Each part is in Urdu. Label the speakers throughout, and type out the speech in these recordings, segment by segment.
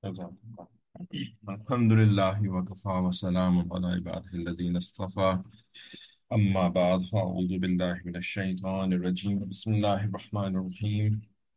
Speaker 1: الحمد لله وكفى وسلام على عباده الذين اصطفى. أما بعد فأعوذ بالله من الشيطان الرجيم. بسم الله الرحمن الرحيم.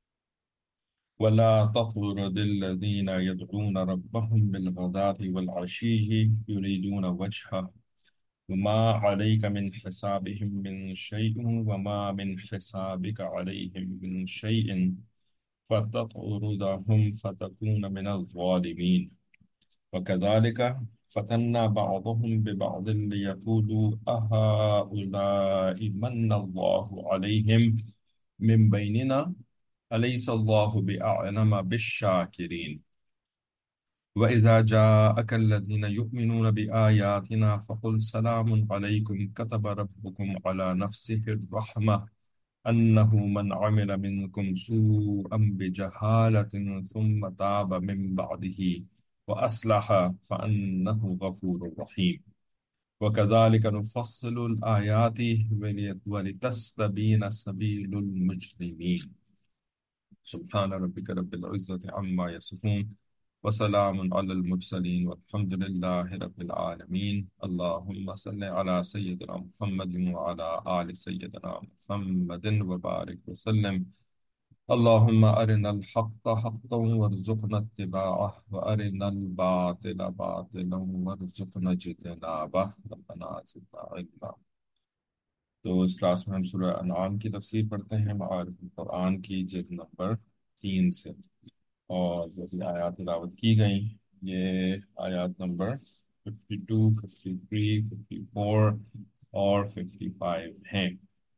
Speaker 1: ولا تطرد الذين يدعون ربهم بالغداة والعشي يريدون وجهه وما عليك من حسابهم من شيء وما من حسابك عليهم من شيء فتطردهم فتكون من الظالمين. وكذلك فتنا بعضهم ببعض ليقولوا أهؤلاء من الله عليهم من بيننا أليس الله بأعلم بالشاكرين. وإذا جاءك الذين يؤمنون بآياتنا فقل سلام عليكم كتب ربكم على نفسه الرحمة أنه من عمل منكم سوءا بجهالة ثم تاب من بعده وأصلح فأنه غفور رحيم. وكذلك نفصل الآيات ولتستبين سبيل المجرمين. سبحان ربك رب العزة عما يصفون وسلام على المرسلين والحمد لله رب العالمين. اللهم صل على سيدنا محمد وعلى آل سيدنا محمد وبارك وسلم. اللهم أرنا الحق حقا وارزقنا اتباعه وأرنا الباطل باطلا وارزقنا اجتنابه ربنا زدنا علما. تو اس کلاس میں ہم سورہ انعام کی تفسیر پڑھتے ہیں معارف القرآن کی جلد نمبر 3 سے، اور جیسے آیات تلاوت کی گئیں یہ آیات نمبر 52، 53، 54 اور 55 ہیں۔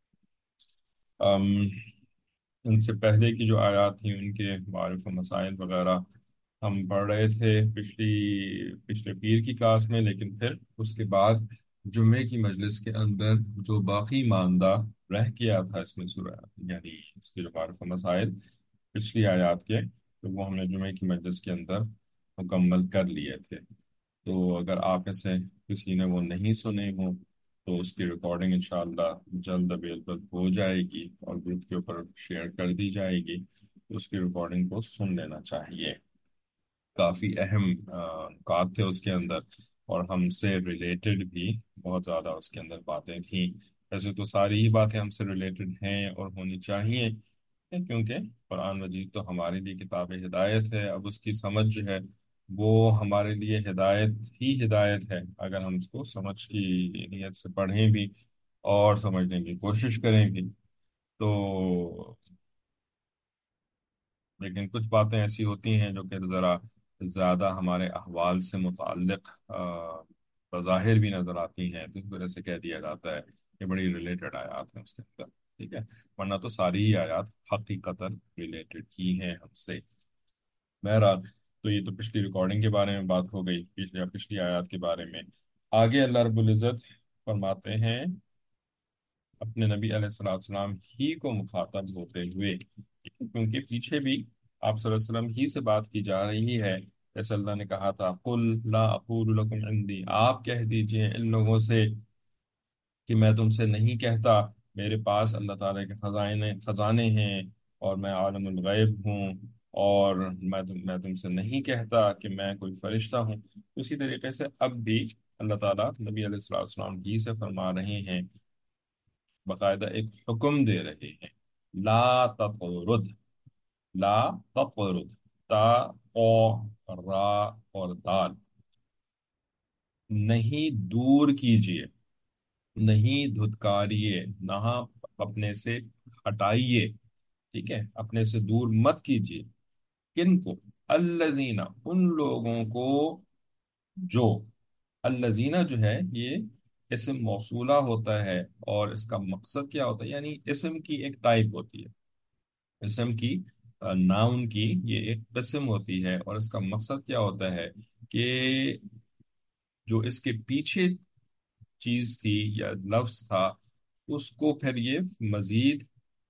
Speaker 1: ان سے پہلے کی جو آیات تھیں ان کے معارف و مسائل وغیرہ ہم پڑھ رہے تھے پچھلے پیر کی کلاس میں، لیکن پھر اس کے بعد جمعے کی مجلس کے اندر جو باقی ماندہ رہ گیا تھا اس میں سورہ، یعنی اس کے جو معارف و مسائل پچھلی آیات کے، تو وہ ہم نے جمعے کی مجلس کے اندر مکمل کر لیے تھے۔ تو اگر آپ میں سے کسی نے وہ نہیں سنے ہوں تو اس کی ریکارڈنگ انشاءاللہ جلد اویلیبل ہو جائے گی اور گروپ کے اوپر شیئر کر دی جائے گی، تو اس کی ریکارڈنگ کو سن لینا چاہیے۔ کافی اہم نکات تھے اس کے اندر، اور ہم سے ریلیٹڈ بھی بہت زیادہ اس کے اندر باتیں تھیں۔ ویسے تو ساری ہی باتیں ہم سے ریلیٹڈ ہیں اور ہونی چاہیے، کیونکہ قرآن مجید تو ہمارے لیے کتاب ہدایت ہے۔ اب اس کی سمجھ جو ہے وہ ہمارے لیے ہدایت ہی ہدایت ہے، اگر ہم اس کو سمجھ کی نیت سے پڑھیں بھی اور سمجھنے کی کوشش کریں بھی تو۔ لیکن کچھ باتیں ایسی ہوتی ہیں جو کہ ذرا زیادہ ہمارے احوال سے متعلق بظاہر بھی نظر آتی ہیں، تو اس وجہ سے کہہ دیا جاتا ہے کہ بڑی ریلیٹڈ آیات ہیں اس کے اندر، ٹھیک ہے، ورنہ تو ساری ہی آیات حقیقتاً ریلیٹڈ ہی ہیں ہم سے۔ بہرحال، تو یہ تو پچھلی ریکارڈنگ کے بارے میں بات ہو گئی، پچھلی آیات کے بارے میں۔ آگے اللہ رب العزت فرماتے ہیں اپنے نبی علیہ الصلوۃ والسلام ہی کو مخاطب ہوتے ہوئے، کیونکہ پیچھے بھی آپ صلی اللہ علیہ وسلم ہی سے بات کی جا رہی ہے، جیسے اللہ نے کہا تھا قل لا اقول لکم عندی، آپ کہہ دیجئے ان لوگوں سے کہ میں تم سے نہیں کہتا میرے پاس اللہ تعالیٰ کے خزانے ہیں اور میں عالم الغیب ہوں، اور میں تم سے نہیں کہتا کہ میں کوئی فرشتہ ہوں۔ اسی طریقے سے اب بھی اللہ تعالیٰ نبی علیہ الصلوۃ والسلام ہی سے فرما رہے ہیں، باقاعدہ ایک حکم دے رہے ہیں، لا تطرد، لا تطرد، تا، قو، را اور دال، نہیں دور کیجیے، نہیں دھتکاریے، نہ اپنے سے ہٹائیے، ٹھیک ہے، اپنے سے دور مت کیجیے۔ کن کو؟ الذین، ان لوگوں کو جو، الذین جو ہے یہ اسم موصولہ ہوتا ہے، اور اس کا مقصد کیا ہوتا ہے، یعنی اسم کی ایک ٹائپ ہوتی ہے، اسم کی ناؤن کی یہ ایک قسم ہوتی ہے، اور اس کا مقصد کیا ہوتا ہے کہ جو اس کے پیچھے چیز تھی یا لفظ تھا اس کو پھر یہ مزید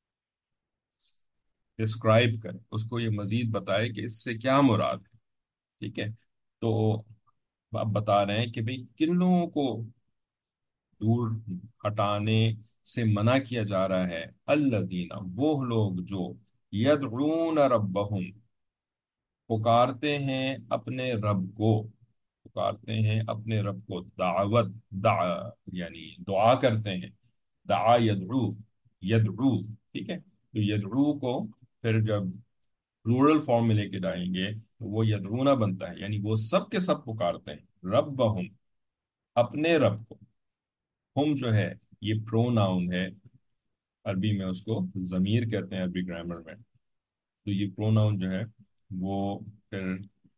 Speaker 1: ڈسکرائب کرے، اس کو یہ مزید بتائے کہ اس سے کیا مراد ہے، ٹھیک ہے۔ تو آپ بتا رہے ہیں کہ بھئی کن لوگوں کو دور ہٹانے سے منع کیا جا رہا ہے، الذین، وہ لوگ جو یدعون ربہم، پکارتے ہیں اپنے رب کو، پکارتے ہیں اپنے رب کو، دعوت، یعنی دعا کرتے ہیں، دعا یدعو، یدعو، ٹھیک ہے؟ تو یدعو کو پھر جب پلورل فارم میں لے کے جائیں گے تو وہ یدعونا بنتا ہے، یعنی وہ سب کے سب پکارتے ہیں ربہم، اپنے رب کو۔ ہم جو ہے یہ پرو ناؤن ہے، عربی میں اس کو ضمیر کہتے ہیں عربی گرامر میں، تو یہ پرو ناؤن جو ہے وہ پھر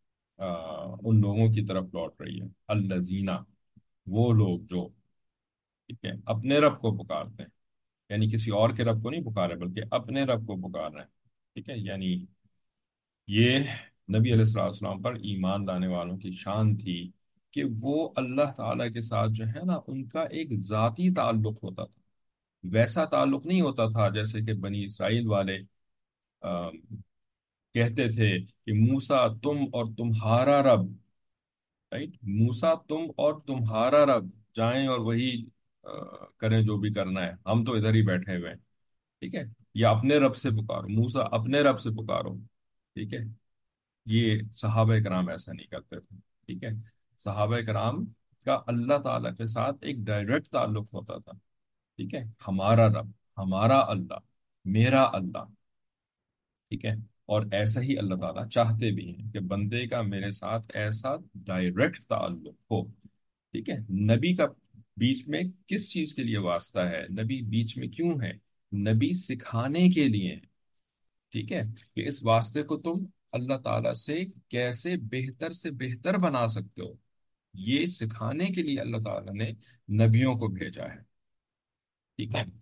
Speaker 1: ان لوگوں کی طرف لوٹ رہی ہے، الذین، وہ لوگ جو، ٹھیک ہے، اپنے رب کو پکارتے ہیں، یعنی کسی اور کے رب کو نہیں پکارے بلکہ اپنے رب کو پکار رہے ہیں، ٹھیک ہے؟ یعنی یہ نبی علیہ الصلوۃ والسلام پر ایمان لانے والوں کی شان تھی کہ وہ اللہ تعالیٰ کے ساتھ جو ہے نا ان کا ایک ذاتی تعلق ہوتا تھا، ویسا تعلق نہیں ہوتا تھا جیسے کہ بنی اسرائیل والے آ، کہتے تھے کہ موسیٰ تم اور تمہارا رب، رائٹ، موسیٰ تم اور تمہارا رب جائیں اور وہی کریں جو بھی کرنا ہے، ہم تو ادھر ہی بیٹھے ہوئے ہیں، ٹھیک ہے؟ یا اپنے رب سے پکارو، موسیٰ اپنے رب سے پکارو، ٹھیک ہے؟ یہ صحابہ کرام ایسا نہیں کرتے تھے، ٹھیک ہے؟ صحابہ کرام کا اللہ تعالیٰ کے ساتھ ایک ڈائریکٹ تعلق ہوتا تھا، ٹھیک ہے؟ ہمارا رب، ہمارا اللہ، میرا اللہ، ٹھیک ہے؟ اور ایسا ہی اللہ تعالیٰ چاہتے بھی ہیں کہ بندے کا میرے ساتھ ایسا ڈائریکٹ تعلق ہو، ٹھیک ہے؟ نبی کا بیچ میں کس چیز کے لیے واسطہ ہے؟ نبی بیچ میں کیوں ہے؟ نبی سکھانے کے لیے ہے، ٹھیک ہے؟ کہ اس واسطے کو تم اللہ تعالیٰ سے کیسے بہتر سے بہتر بنا سکتے ہو، یہ سکھانے کے لیے اللہ تعالیٰ نے نبیوں کو بھیجا ہے، ٹھیک ہے؟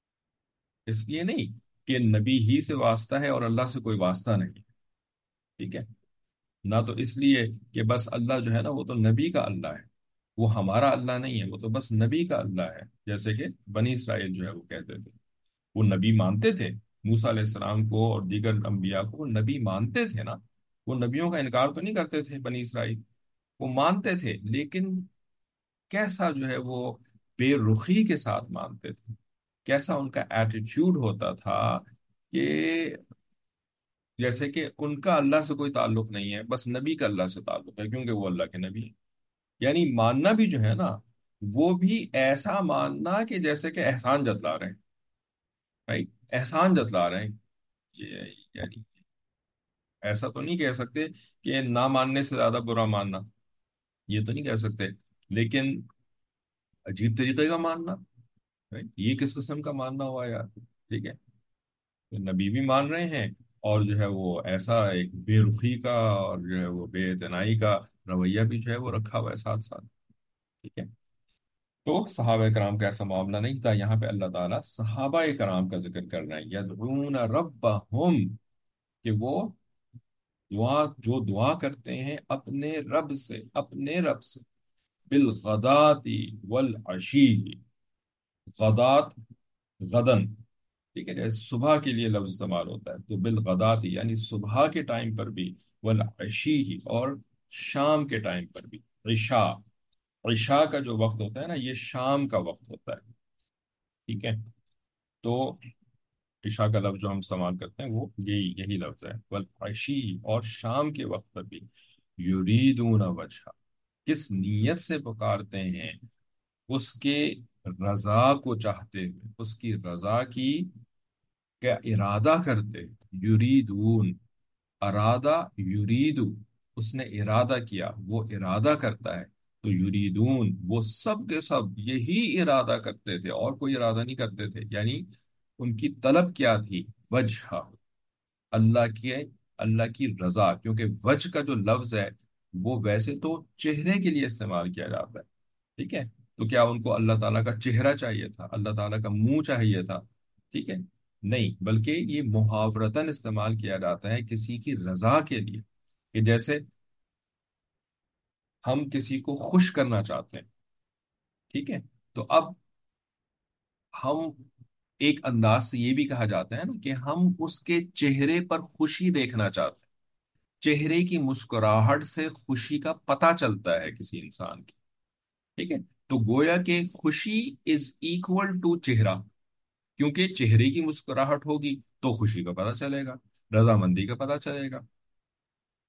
Speaker 1: اس لیے نہیں کہ نبی ہی سے واسطہ ہے اور اللہ سے کوئی واسطہ نہیں، ٹھیک ہے؟ نہ تو اس لیے کہ بس اللہ جو ہے نا وہ تو نبی کا اللہ ہے، وہ ہمارا اللہ نہیں ہے، وہ تو بس نبی کا اللہ ہے، جیسے کہ بنی اسرائیل جو ہے وہ کہتے تھے، وہ نبی مانتے تھے موسیٰ علیہ السلام کو اور دیگر انبیاء کو، وہ نبی مانتے تھے نا، وہ نبیوں کا انکار تو نہیں کرتے تھے بنی اسرائیل، وہ مانتے تھے، لیکن کیسا جو ہے وہ بے رخی کے ساتھ مانتے تھے، کیسا ان کا ایٹیٹیوڈ ہوتا تھا کہ جیسے کہ ان کا اللہ سے کوئی تعلق نہیں ہے، بس نبی کا اللہ سے تعلق ہے کیونکہ وہ اللہ کے نبی ہیں، یعنی ماننا بھی جو ہے نا وہ بھی ایسا ماننا کہ جیسے کہ احسان جتلا رہے ہیں، رائٹ، احسان جتلا رہے ہیں، یہ یعنی ایسا تو نہیں کہہ سکتے کہ نہ ماننے سے زیادہ برا ماننا، یہ تو نہیں کہہ سکتے، لیکن عجیب طریقے کا ماننا، right؟ یہ کس قسم کا ماننا ہوا یار، ٹھیک ہے؟ تو نبی بھی مان رہے ہیں اور جو ہے وہ ایسا ایک بے رخی کا اور جو ہے وہ بے اعتنائی کا رویہ بھی جو ہے وہ رکھا ہوا ہے ساتھ ساتھ، ٹھیک ہے؟ تو صحابہ کرام کا ایسا معاملہ نہیں تھا، یہاں پہ اللہ تعالیٰ صحابہ کرام کا ذکر کر رہے ہیں، یدعون ربہم، کہ وہ جو دعا کرتے ہیں اپنے رب سے، اپنے رب سے، بالغداۃ والعشی، غدات، غدن، ٹھیک ہے؟ جیسے صبح کے لیے لفظ استعمال ہوتا ہے تو بالغداۃ یعنی صبح کے ٹائم پر بھی، والعشی، اور شام کے ٹائم پر بھی، عشاء، عشاء کا جو وقت ہوتا ہے نا یہ شام کا وقت ہوتا ہے، ٹھیک ہے؟ تو عشاء کا لفظ جو ہم استعمال کرتے ہیں وہ یہی لفظ ہے، والعشی، اور شام کے وقت پر بھی، یریدون وجہ، کس نیت سے پکارتے ہیں؟ اس کے رضا کو چاہتے ہوئے، اس کی رضا کی کا ارادہ کرتے، یریدون، ارادہ یریدو، اس نے ارادہ کیا، وہ ارادہ کرتا ہے، تو یریدون وہ سب کے سب یہی ارادہ کرتے تھے اور کوئی ارادہ نہیں کرتے تھے، یعنی ان کی طلب کیا تھی؟ وجہ، اللہ کی، اللہ کی رضا، کیونکہ وجہ کا جو لفظ ہے وہ ویسے تو چہرے کے لیے استعمال کیا جاتا ہے، ٹھیک ہے؟ تو کیا ان کو اللہ تعالیٰ کا چہرہ چاہیے تھا، اللہ تعالیٰ کا منہ چاہیے تھا؟ ٹھیک ہے؟ نہیں، بلکہ یہ محاورتاً استعمال کیا جاتا ہے کسی کی رضا کے لیے، کہ جیسے ہم کسی کو خوش کرنا چاہتے ہیں، ٹھیک ہے؟ تو اب ہم ایک انداز سے یہ بھی کہا جاتا ہے نا کہ ہم اس کے چہرے پر خوشی دیکھنا چاہتے ہیں، چہرے کی مسکراہٹ سے خوشی کا پتہ چلتا ہے کسی انسان کی، ٹھیک ہے؟ تو گویا کہ خوشی از اکول ٹو چہرہ، کیونکہ چہرے کی مسکراہٹ ہوگی تو خوشی کا پتہ چلے گا، رضامندی کا پتہ چلے گا،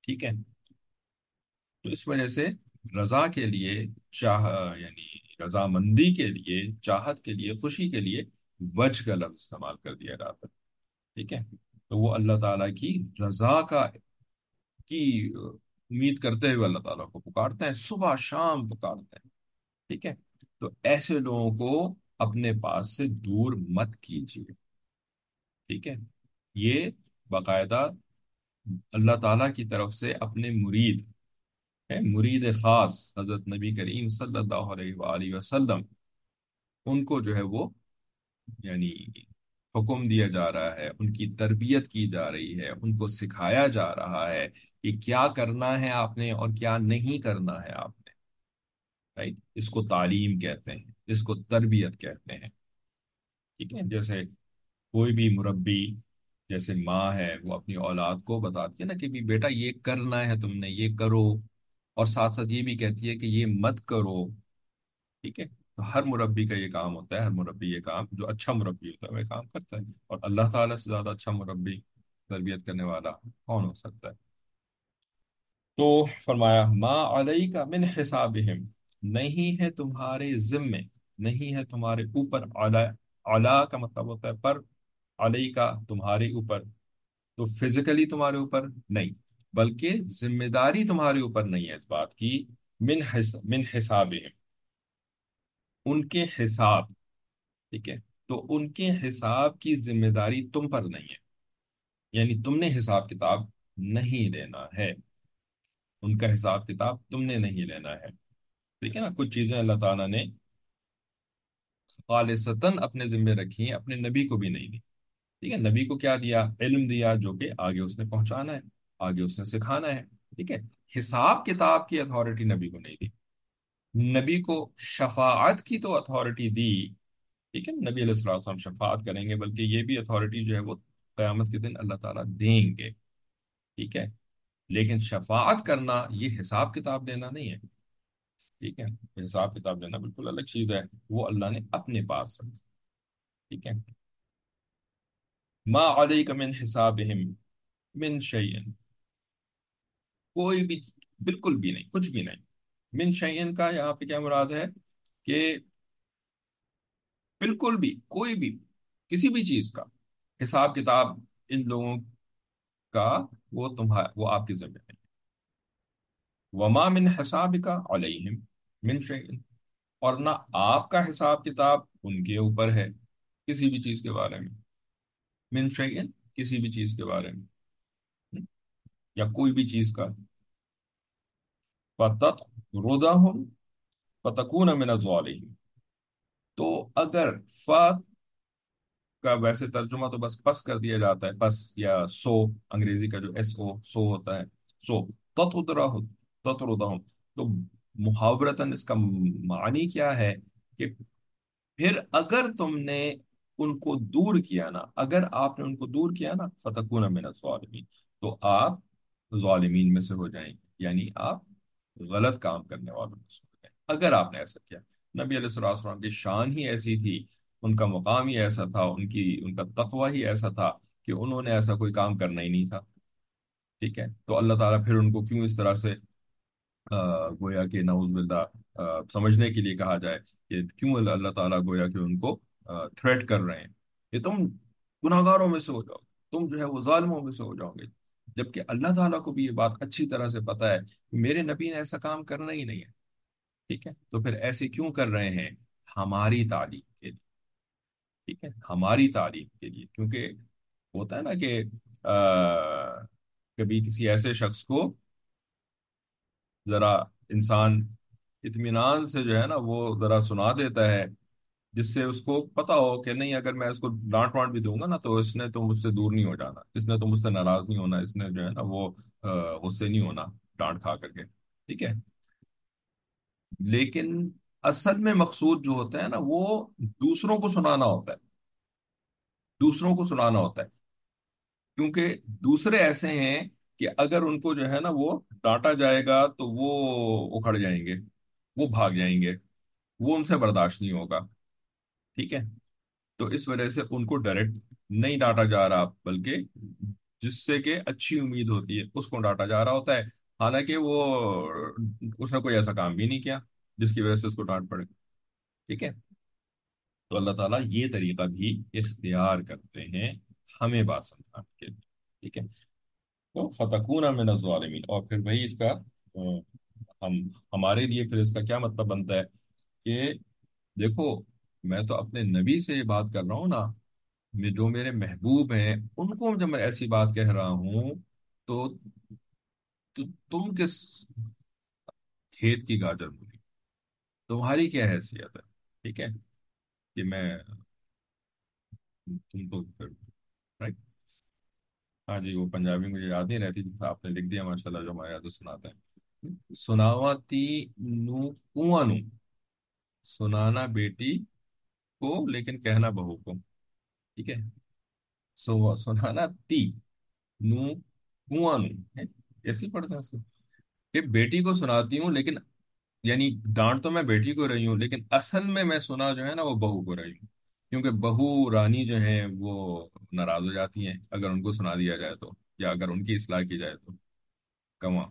Speaker 1: ٹھیک ہے؟ تو اس وجہ سے رضا کے لیے چاہ یعنی رضامندی کے لیے، چاہت کے لیے، خوشی کے لیے وجہ کا لفظ استعمال کر دیا جاتا ہے، ٹھیک ہے؟ تو وہ اللہ تعالیٰ کی رضا کی امید کرتے ہوئے اللہ تعالیٰ کو پکارتے ہیں، صبح شام پکارتے ہیں، ٹھیک ہے؟ تو ایسے لوگوں کو اپنے پاس سے دور مت کیجیے، ٹھیک ہے؟ یہ باقاعدہ اللہ تعالیٰ کی طرف سے اپنے مرید ہے، مرید خاص حضرت نبی کریم صلی اللہ علیہ وآلہ وسلم، ان کو جو ہے وہ یعنی حکم دیا جا رہا ہے، ان کی تربیت کی جا رہی ہے، ان کو سکھایا جا رہا ہے کہ کیا کرنا ہے آپ نے اور کیا نہیں کرنا ہے آپ نے، رائٹ؟ اس کو تعلیم کہتے ہیں، اس کو تربیت کہتے ہیں، ٹھیک ہے؟ جیسے کوئی بھی مربی، جیسے ماں ہے وہ اپنی اولاد کو بتاتی ہے نا کہ بھی بیٹا یہ کرنا ہے، تم نے یہ کرو، اور ساتھ ساتھ یہ بھی کہتی ہے کہ یہ مت کرو، ٹھیک ہے؟ تو ہر مربی کا یہ کام ہوتا ہے، ہر مربی یہ کام، جو اچھا مربی ہوتا ہے وہ یہ کام کرتا ہے، اور اللہ تعالیٰ سے زیادہ اچھا مربی، تربیت کرنے والا کون ہو سکتا ہے؟ تو فرمایا ما علیک من حسابہم، نہیں ہے تمہارے ذمے، نہیں ہے تمہارے اوپر، علا کا مطلب ہوتا ہے پر، علی کا تمہارے اوپر، تو فزیکلی تمہارے اوپر نہیں، بلکہ ذمہ داری تمہارے اوپر نہیں ہے اس بات کی، من حسابہم، ان کے حساب، ٹھیک ہے؟ تو ان کے حساب کی ذمہ داری تم پر نہیں ہے، یعنی تم نے حساب کتاب نہیں لینا ہے، ان کا حساب کتاب تم نے نہیں لینا ہے، ٹھیک ہے نا؟ کچھ چیزیں اللہ تعالیٰ نے خالصتاً اپنے ذمے رکھی ہیں، اپنے نبی کو بھی نہیں دی، ٹھیک ہے؟ نبی کو کیا دیا؟ علم دیا، جو کہ آگے اس نے پہنچانا ہے، آگے اس نے سکھانا ہے، ٹھیک ہے؟ حساب کتاب کی اتھارٹی نبی کو نہیں دی، نبی کو شفاعت کی تو اتھارٹی دی، ٹھیک ہے؟ نبی علیہ الصلوۃ والسلام شفاعت کریں گے، بلکہ یہ بھی اتھارٹی جو ہے وہ قیامت کے دن اللہ تعالیٰ دیں گے، ٹھیک ہے؟ لیکن شفاعت کرنا یہ حساب کتاب لینا نہیں ہے، ٹھیک ہے؟ حساب کتاب لینا بالکل الگ چیز ہے، وہ اللہ نے اپنے پاس رکھی، ٹھیک ہے؟ ما علیک من حسابہم من شیئن، کوئی بھی، بالکل بھی نہیں، کچھ بھی نہیں، من شیئن کا یہاں پہ کیا مراد ہے؟ کہ بالکل بھی، کوئی بھی، کسی بھی چیز کا حساب کتاب ان لوگوں کا، وہ آپ کی ذمہ ہے، وما من حسابک علیہم من شیئن، اور نہ آپ کا حساب کتاب ان کے اوپر ہے کسی بھی چیز کے بارے میں، من شیئن کسی بھی چیز کے بارے میں، یا کوئی بھی چیز کا، فَتَطْرُدَهُمْ فَتَكُونَ مِنَ الظَّالِمِينَ، تو اگر کا ویسے ترجمہ تو بس پس کر دیا جاتا ہے، پس یا سو، انگریزی کا جو ایس او، سو ہوتا ہے، سو تطردہم، تو محاورتاً اس کا معنی کیا ہے؟ کہ پھر اگر تم نے ان کو دور کیا نا، اگر آپ نے ان کو دور کیا نا، فتکون من الظالمین، تو آپ ظالمین میں سے ہو جائیں گے، یعنی آپ غلط کام کرنے والوں میں سے ہو جائیں گے اگر آپ نے ایسا کیا۔ نبی علیہ الصلوۃ والسلام کی شان ہی ایسی تھی، ان کا مقام ہی ایسا تھا، ان کا تقوی ہی ایسا تھا کہ انہوں نے ایسا کوئی کام کرنا ہی نہیں تھا، ٹھیک ہے؟ تو اللہ تعالیٰ پھر ان کو کیوں اس طرح سے گویا کہ نعوذ باللہ سمجھنے کے لیے کہا جائے کہ کیوں اللہ تعالیٰ گویا کہ ان کو تھریٹ کر رہے ہیں کہ تم گناہ گاروں میں سے ہو جاؤ، تم جو ہے وہ ظالموں میں سے ہو جاؤ گے، جبکہ اللہ تعالیٰ کو بھی یہ بات اچھی طرح سے پتا ہے کہ میرے نبی نے ایسا کام کرنا ہی نہیں ہے، ٹھیک ہے؟ تو پھر ایسے کیوں کر رہے ہیں؟ ہماری تعلیم کے لیے، ٹھیک ہے؟ ہماری تعلیم کے لیے، کیونکہ ہوتا ہے نا کہ کبھی کسی ایسے شخص کو ذرا انسان اطمینان سے جو ہے نا وہ ذرا سنا دیتا ہے، جس سے اس کو پتا ہو کہ نہیں، اگر میں اس کو ڈانٹ وانٹ بھی دوں گا نا تو اس نے تو مجھ سے دور نہیں ہو جانا، اس نے تو مجھ سے ناراض نہیں ہونا، اس نے جو ہے نا وہ غصے نہیں ہونا ڈانٹ کھا کر کے، ٹھیک ہے؟ لیکن اصل میں مقصود جو ہوتا ہے نا وہ دوسروں کو سنانا ہوتا ہے، دوسروں کو سنانا ہوتا ہے، کیونکہ دوسرے ایسے ہیں کہ اگر ان کو جو ہے نا وہ ڈانٹا جائے گا تو وہ اکھڑ جائیں گے، وہ بھاگ جائیں گے، وہ ان سے برداشت نہیں ہوگا، ٹھیک ہے؟ تو اس وجہ سے ان کو ڈائریکٹ نہیں ڈانٹا جا رہا، بلکہ جس سے کہ اچھی امید ہوتی ہے اس کو ڈانٹا جا رہا ہوتا ہے، حالانکہ وہ اس نے کوئی ایسا کام بھی نہیں کیا جس کی وجہ سے اس کو ڈانٹ پڑے. ٹھیک ہے. تو اللہ تعالیٰ یہ طریقہ بھی اختیار کرتے ہیں ہمیں بات سمجھانے کے لیے. ٹھیک ہے. تو فتکون من الظالمین، اور پھر بھائی اس کا ہم ہمارے لیے پھر اس کا کیا مطلب بنتا ہے کہ دیکھو، میں تو اپنے نبی سے یہ بات کر رہا ہوں نا، جو میرے محبوب ہیں ان کو جب میں ایسی بات کہہ رہا ہوں تو تو تم کس کھیت کی گاجر مولی، تمہاری کیا حیثیت ہے؟ ٹھیک ہے. کہ میں تم تو پھر right؟ ہاں جی، وہ پنجابی مجھے یاد نہیں رہتی، آپ نے لکھ دیا ماشاء اللہ، جو ہمارے یاد تو سناتے ہیں. سناواتی نو کنواں نو، سنانا بیٹی کو لیکن کہنا بہو کو. ٹھیک ہے. سنانا تی نو کنواں نو ہے، ایسے ہی پڑھتے ہیں اس کو، کہ بیٹی کو سناتی ہوں لیکن، یعنی ڈانٹ تو میں بیٹی کو رہی ہوں لیکن اصل میں سنا جو ہے نا وہ بہو کو رہی ہوں. کیونکہ بہو رانی جو ہیں وہ ناراض ہو جاتی ہیں اگر ان کو سنا دیا جائے تو، یا اگر ان کی اصلاح کی جائے تو کما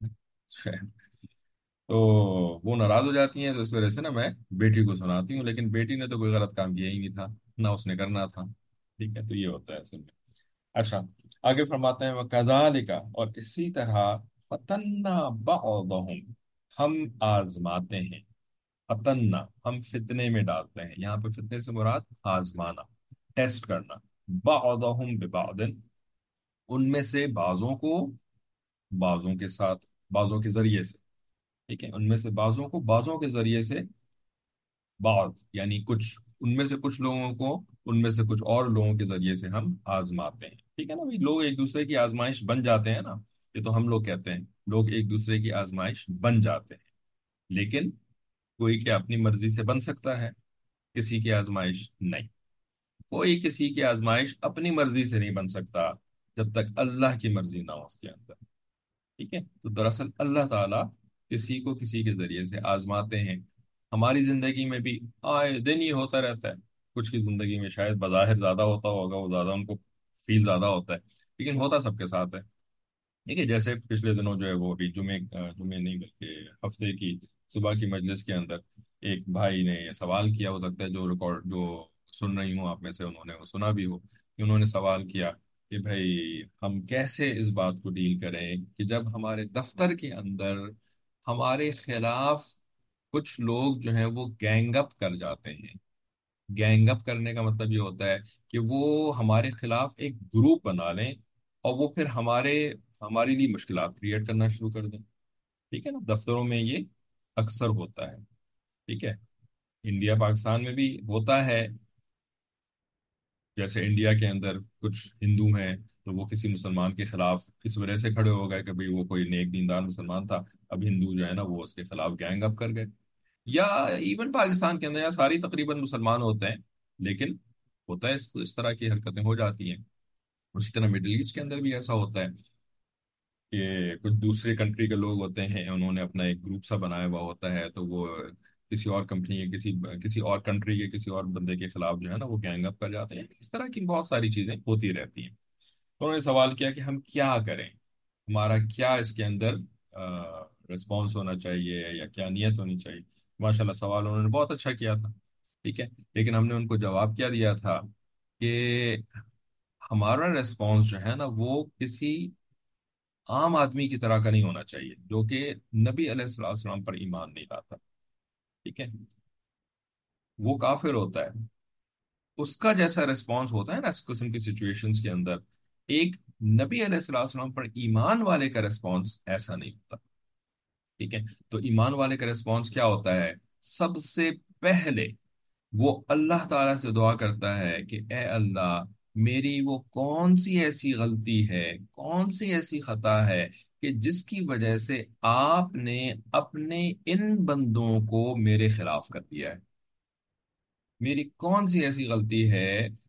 Speaker 1: تو وہ ناراض ہو جاتی ہیں، تو اس وجہ سے نا میں بیٹی کو سناتی ہوں، لیکن بیٹی نے تو کوئی غلط کام کیا ہی نہیں تھا، نہ اس نے کرنا تھا. ٹھیک ہے. تو یہ ہوتا ہے اصل میں. اچھا، آگے فرماتے ہیں وَكَذَلِكَ، اور اسی طرح فَتَنَّا بَعْضَهُمْ، ہم آزماتے ہیں، فتنہ ہم فتنے میں ڈالتے ہیں. یہاں پہ فتنے سے مراد آزمانا، ٹیسٹ کرنا. بعضهم ببعض، ان میں سے بعضوں کو بعضوں کے ساتھ، بعضوں کے ذریعے سے. ٹھیک ہے. ان میں سے بعضوں کو بعضوں کے ذریعے سے، بعض یعنی کچھ، ان میں سے کچھ لوگوں کو ان میں سے کچھ اور لوگوں کے ذریعے سے ہم آزماتے ہیں. ٹھیک ہے نا بھائی، لوگ ایک دوسرے کی آزمائش بن جاتے ہیں نا، یہ تو ہم لوگ کہتے ہیں لوگ ایک دوسرے کی آزمائش بن جاتے ہیں، لیکن کوئی کیا اپنی مرضی سے بن سکتا ہے؟ کسی کی آزمائش نہیں. کوئی کسی کی آزمائش اپنی مرضی سے نہیں بن سکتا جب تک اللہ کی مرضی نہ ہو اس کے اندر. ٹھیک ہے. تو دراصل اللہ تعالیٰ کسی کو کسی کے ذریعے سے آزماتے ہیں. ہماری زندگی میں بھی آئے دن یہ ہوتا رہتا ہے. کچھ کی زندگی میں شاید بظاہر زیادہ ہوتا ہوگا، وہ زیادہ ان کو فیل زیادہ ہوتا ہے، لیکن ہوتا سب کے ساتھ ہے. ٹھیک ہے. جیسے پچھلے دنوں جو ہے وہ ابھی جمعے نہیں بلکہ ہفتے کی صبح کی مجلس کے اندر ایک بھائی نے سوال کیا، ہو سکتا ہے جو ریکارڈ جو سن رہی ہوں آپ میں سے انہوں نے وہ سنا بھی ہو، کہ انہوں نے سوال کیا کہ بھائی ہم کیسے اس بات کو ڈیل کریں کہ جب ہمارے دفتر کے اندر ہمارے خلاف کچھ لوگ جو ہیں وہ گینگ اپ کر جاتے ہیں. گینگ اپ کرنے کا مطلب یہ ہوتا ہے کہ وہ ہمارے خلاف ایک گروپ بنا لیں اور وہ پھر ہمارے لیے مشکلات کریٹ کرنا شروع کر دیں. ٹھیک ہے نا. دفتروں میں یہ اکثر ہوتا ہے. ٹھیک ہے. انڈیا پاکستان میں بھی ہوتا ہے. جیسے انڈیا کے اندر کچھ ہندو ہیں تو وہ کسی مسلمان کے خلاف اس وجہ سے کھڑے ہو گئے کہ بھئی وہ کوئی نیک دیندار مسلمان تھا، اب ہندو جو ہے نا وہ اس کے خلاف گینگ اپ کر گئے. یا ایون پاکستان کے اندر یا ساری تقریباً مسلمان ہوتے ہیں، لیکن ہوتا ہے اس طرح کی حرکتیں ہو جاتی ہیں. اسی طرح مڈل ایسٹ کے اندر بھی ایسا ہوتا ہے کہ کچھ دوسرے کنٹری کے لوگ ہوتے ہیں، انہوں نے اپنا ایک گروپ سا بنایا ہوا ہوتا ہے، تو وہ کسی اور کمپنی یا کسی اور کنٹری کے کسی اور بندے کے خلاف جو ہے نا وہ گینگ اپ کر جاتے ہیں. اس طرح کی بہت ساری چیزیں ہوتی رہتی ہیں. تو انہوں نے سوال کیا کہ ہم کیا کریں، ہمارا کیا اس کے اندر رسپانس ہونا چاہیے یا کیا نیت ہونی چاہیے. ماشاء اللہ سوال انہوں نے بہت اچھا کیا تھا. ٹھیک ہے. لیکن ہم نے ان کو جواب کیا دیا تھا کہ ہمارا ریسپانس جو ہے نا وہ کسی عام آدمی کی طرح کا نہیں ہونا چاہیے جو کہ نبی علیہ الصلوۃ والسلام پر ایمان نہیں لاتا. ٹھیک ہے. وہ کافر ہوتا ہے، اس کا جیسا ریسپانس ہوتا ہے نا اس قسم کی سچویشنز کے اندر، ایک نبی علیہ الصلوۃ والسلام پر ایمان والے کا ریسپانس ایسا نہیں ہوتا. ٹھیک ہے. تو ایمان والے کا ریسپانس کیا ہوتا ہے؟ سب سے پہلے وہ اللہ تعالیٰ سے دعا کرتا ہے کہ اے اللہ، میری وہ کون سی ایسی غلطی ہے، کون سی ایسی خطا ہے کہ جس کی وجہ سے آپ نے اپنے ان بندوں کو میرے خلاف کر دیا ہے. میری کون سی ایسی غلطی ہے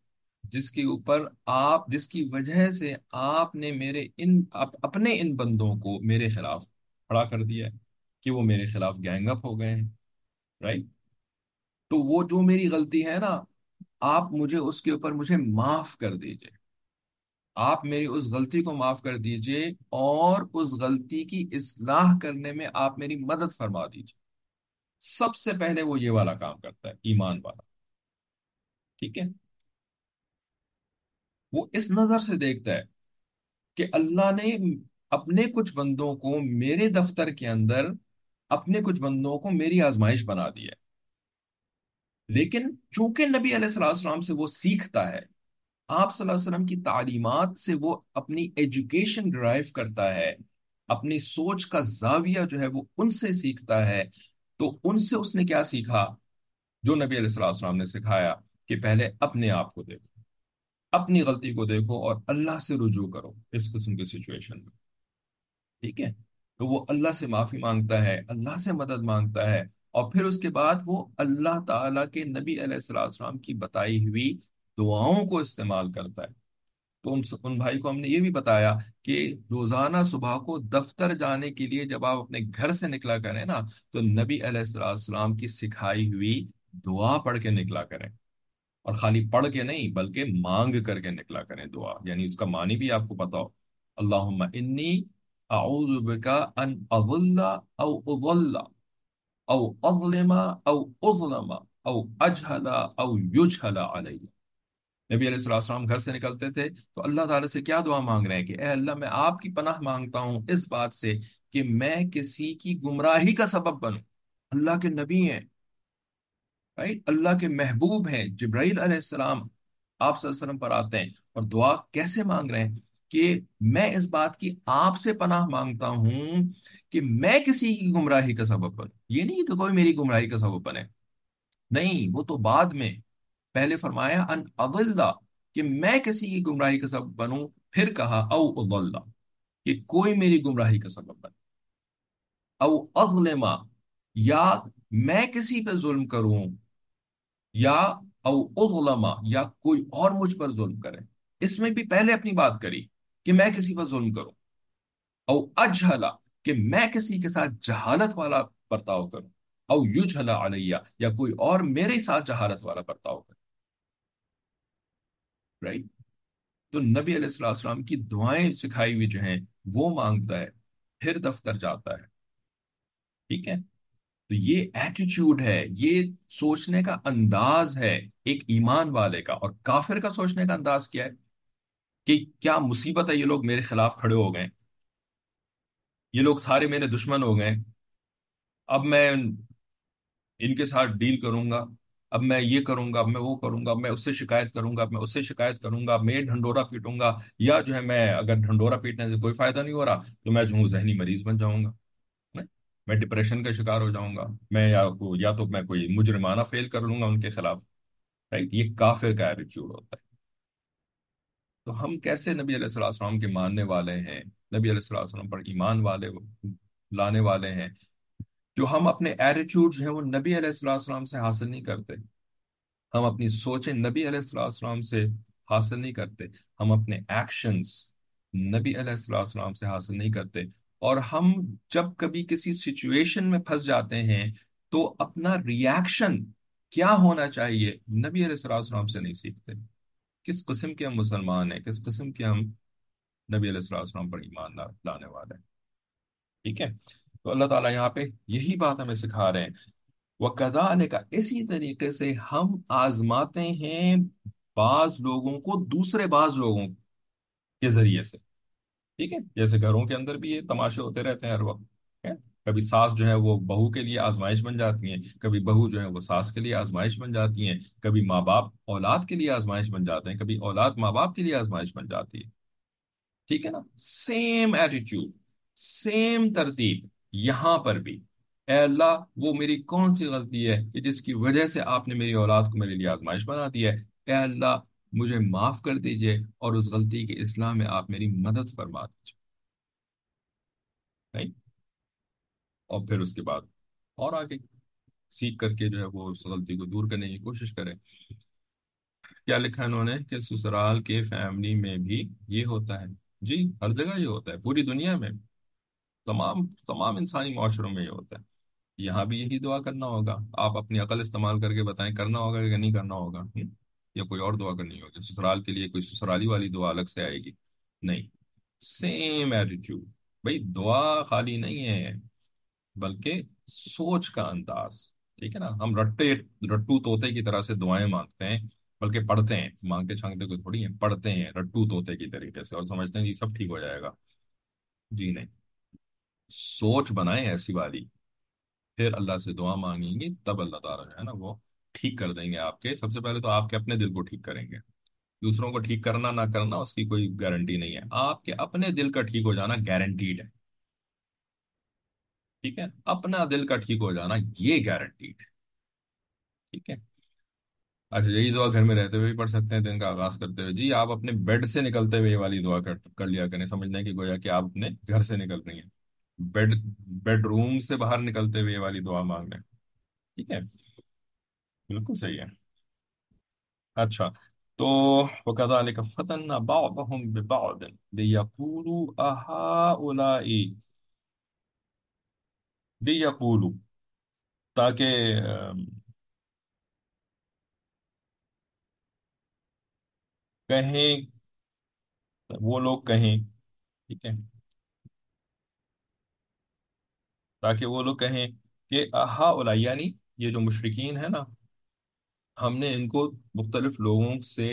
Speaker 1: جس کی وجہ سے آپ نے اپنے ان بندوں کو میرے خلاف کھڑا کر دیا ہے کہ وہ میرے خلاف گینگ اپ ہو گئے ہیں. رائٹ. تو وہ جو میری غلطی ہے نا، آپ مجھے اس کے اوپر مجھے معاف کر دیجئے. آپ میری اس غلطی کو معاف کر دیجئے، اور اس غلطی کی اصلاح کرنے میں آپ میری مدد فرما دیجئے۔ سب سے پہلے وہ یہ والا کام کرتا ہے، ایمان والا، ٹھیک ہے؟ وہ اس نظر سے دیکھتا ہے کہ اللہ نے اپنے کچھ بندوں کو میرے دفتر کے اندر، اپنے کچھ بندوں کو میری آزمائش بنا دی ہے، لیکن چونکہ نبی علیہ الصلوۃ والسلام سے وہ سیکھتا ہے، آپ صلی اللہ علیہ وسلم کی تعلیمات سے وہ اپنی ایجوکیشن ڈرائیو کرتا ہے، اپنی سوچ کا زاویہ جو ہے وہ ان سے سیکھتا ہے، تو ان سے اس نے کیا سیکھا؟ جو نبی علیہ الصلوۃ والسلام نے سکھایا کہ پہلے اپنے آپ کو دیکھو، اپنی غلطی کو دیکھو، اور اللہ سے رجوع کرو اس قسم کی سچویشن میں، ٹھیک ہے؟ تو وہ اللہ سے معافی مانگتا ہے، اللہ سے مدد مانگتا ہے، اور پھر اس کے بعد وہ اللہ تعالیٰ کے نبی علیہ الصلوۃ والسلام کی بتائی ہوئی دعاؤں کو استعمال کرتا ہے۔ تو ان بھائی کو ہم نے یہ بھی بتایا کہ روزانہ صبح کو دفتر جانے کے لیے جب آپ اپنے گھر سے نکلا کریں نا، تو نبی علیہ الصلوۃ والسلام کی سکھائی ہوئی دعا پڑھ کے نکلا کریں، اور خالی پڑھ کے نہیں بلکہ مانگ کر کے نکلا کریں دعا، یعنی اس کا معنی بھی آپ کو پتا ہو۔ اللہم انی اعوذ بک ان اضل او اضل او اظلم او اظلم او اجہل او یجہل علی۔ نبی علیہ الصلوۃ والسلام گھر سے نکلتے تھے تو اللہ تعالیٰ سے کیا دعا مانگ رہے ہیں کہ اے اللہ میں آپ کی پناہ مانگتا ہوں اس بات سے کہ میں کسی کی گمراہی کا سبب بنوں۔ اللہ کے نبی ہیں، رائٹ؟ اللہ کے محبوب ہیں، جبرائیل علیہ السلام آپ صلی اللہ علیہ وسلم پر آتے ہیں، اور دعا کیسے مانگ رہے ہیں کہ میں اس بات کی آپ سے پناہ مانگتا ہوں کہ میں کسی کی گمراہی کا سبب بنوں۔ یہ نہیں کہ کوئی میری گمراہی کا سبب بنے، نہیں، وہ تو بعد میں، پہلے فرمایا ان اضل، کہ میں کسی کی گمراہی کا سبب بنوں، پھر کہا او اضل، کہ کوئی میری گمراہی کا سبب بنے، او اظلم، یا میں کسی پہ ظلم کروں، یا او اظلم، یا کوئی اور مجھ پر ظلم کرے۔ اس میں بھی پہلے اپنی بات کری کہ میں کسی پر ظلم کروں، او اجہلا، کہ میں کسی کے ساتھ جہالت والا برتاؤ کروں، او یجہلا علیہ، یا کوئی اور میرے ساتھ جہالت والا برتاؤ کرے، رائٹ؟ تو نبی علیہ الصلوۃ والسلام کی دعائیں سکھائی ہوئی جو ہیں وہ مانگتا ہے، پھر دفتر جاتا ہے، ٹھیک ہے؟ تو یہ ایٹیچیوڈ ہے، یہ سوچنے کا انداز ہے ایک ایمان والے کا۔ اور کافر کا سوچنے کا انداز کیا ہے کہ کیا مصیبت ہے، یہ لوگ میرے خلاف کھڑے ہو گئے، یہ لوگ سارے میرے دشمن ہو گئے، اب میں ان کے ساتھ ڈیل کروں گا، اب میں یہ کروں گا، اب میں وہ کروں گا، اب میں اس سے شکایت کروں گا، اب میں اس سے شکایت کروں گا، اب میں ڈھنڈورا پیٹوں گا، یا جو ہے میں اگر ڈھنڈورا پیٹنے سے کوئی فائدہ نہیں ہو رہا تو میں جو ہوں ذہنی مریض بن جاؤں گا، میں ڈپریشن کا شکار ہو جاؤں گا، میں یا تو میں کوئی مجرمانہ فیل کر لوں گا ان کے خلاف، رائٹ؟ یہ کافر کا ایٹیچیوڈ ہوتا ہے۔ تو ہم کیسے نبی علیہ الصلوۃ والسلام کے ماننے والے ہیں، نبی علیہ الصلوۃ والسلام پر ایمان والے لانے والے ہیں، جو ہم اپنے ایٹیٹیوڈ جو ہے وہ نبی علیہ الصلوۃ والسلام سے حاصل نہیں کرتے، ہم اپنی سوچیں نبی علیہ الصلوۃ والسلام سے حاصل نہیں کرتے، ہم اپنے ایکشنز نبی علیہ الصلوۃ والسلام سے حاصل نہیں کرتے، اور ہم جب کبھی کسی سچویشن میں پھنس جاتے ہیں تو اپنا ریاکشن کیا ہونا چاہیے نبی علیہ الصلوۃ والسلام سے نہیں سیکھتے۔ کس قسم کے ہم مسلمان ہیں، کس قسم کے ہم نبی علیہ الصلوۃ والسلام پر ایمان لانے والے ہیں، ٹھیک ہے؟ تو اللہ تعالیٰ یہاں پہ یہی بات ہمیں سکھا رہے ہیں، وَكَذَلِكَ، اسی طریقے سے ہم آزماتے ہیں بعض لوگوں کو دوسرے بعض لوگوں کے ذریعے سے، ٹھیک ہے؟ جیسے گھروں کے اندر بھی یہ تماشے ہوتے رہتے ہیں ہر وقت، ٹھیک ہے؟ کبھی ساس جو ہے وہ بہو کے لیے آزمائش بن جاتی ہیں، کبھی بہو جو ہے وہ ساس کے لیے آزمائش بن جاتی ہیں، کبھی ماں باپ اولاد کے لیے آزمائش بن جاتے ہیں، کبھی اولاد ماں باپ کے لیے آزمائش بن جاتی ہے، ٹھیک ہے نا؟ سیم ایٹیٹیوڈ، سیم ترتیب یہاں پر بھی، اے اللہ وہ میری کون سی غلطی ہے کہ جس کی وجہ سے آپ نے میری اولاد کو میرے لیے آزمائش بنا دی ہے؟ اے اللہ مجھے معاف کر دیجئے، اور اس غلطی کی اصلاح میں آپ میری مدد فرما دیجئے، نہیں؟ اور پھر اس کے بعد اور آگے سیکھ کر کے جو ہے وہ اس غلطی کو دور کرنے کی کوشش کریں۔ کیا لکھا ہے انہوں نے کہ سسرال کے فیملی میں بھی یہ ہوتا ہے؟ جی، ہر جگہ یہ ہوتا ہے، پوری دنیا میں، تمام تمام انسانی معاشروں میں یہ ہوتا ہے۔ یہاں بھی یہی دعا کرنا ہوگا، آپ اپنی عقل استعمال کر کے بتائیں کرنا ہوگا کہ نہیں کرنا ہوگا، یا کوئی اور دعا کرنی ہوگی؟ سسرال کے لیے کوئی سسرالی والی دعا الگ سے آئے گی؟ نہیں، سیم ایٹیٹیوڈ. بھائی دعا خالی نہیں ہے، بلکہ سوچ کا انداز. ٹھیک ہے نا، ہم رٹو طوطے کی طرح سے دعائیں مانگتے ہیں، بلکہ پڑھتے ہیں، مانگتے چھانگتے کوئی تھوڑی ہیں، پڑھتے ہیں رٹو طوطے کی طریقے سے اور سمجھتے ہیں جی سب ٹھیک ہو جائے گا. جی نہیں، سوچ بنائیں ایسی والی، پھر اللہ سے دعا مانگیں گی، تب اللہ تعالیٰ جو ہے نا وہ ٹھیک کر دیں گے آپ کے. سب سے پہلے تو آپ کے اپنے دل کو ٹھیک کریں گے. دوسروں کو ٹھیک کرنا نہ کرنا اس کی کوئی گارنٹی نہیں ہے، آپ کے اپنے دل کا ٹھیک ہو جانا گارنٹیڈ ہے. ٹھیک ہے، اپنا دل کا ٹھیک ہو جانا یہ گارنٹیڈ ہے. ٹھیک ہے. اچھا، یہی دعا گھر میں رہتے ہوئے بھی پڑھ سکتے ہیں دن کا آغاز کرتے ہوئے. جی آپ اپنے بیڈ سے نکلتے ہوئے یہ والی دعا کر لیا کریں، سمجھنے کی گویا کہ آپ اپنے گھر سے نکل رہی ہیں. بیڈ بیڈ روم سے باہر نکلتے ہوئے یہ والی دعا مانگ لیں. ٹھیک ہے، بالکل صحیح ہے. اچھا، تو وَكَذَلِكَ فَتَنَّا بَعْضَهُمْ بِبَعْضٍ لِيَقُولُوا أَهَٰؤُلَاءِ لِيَقُولُوا، تاکہ کہیں، وہ لوگ کہیں. ٹھیک ہے، تاکہ وہ لوگ کہیں کہ أَهَٰؤُلَاءِ، یعنی یہ جو مشرکین ہیں نا، ہم نے ان کو مختلف لوگوں سے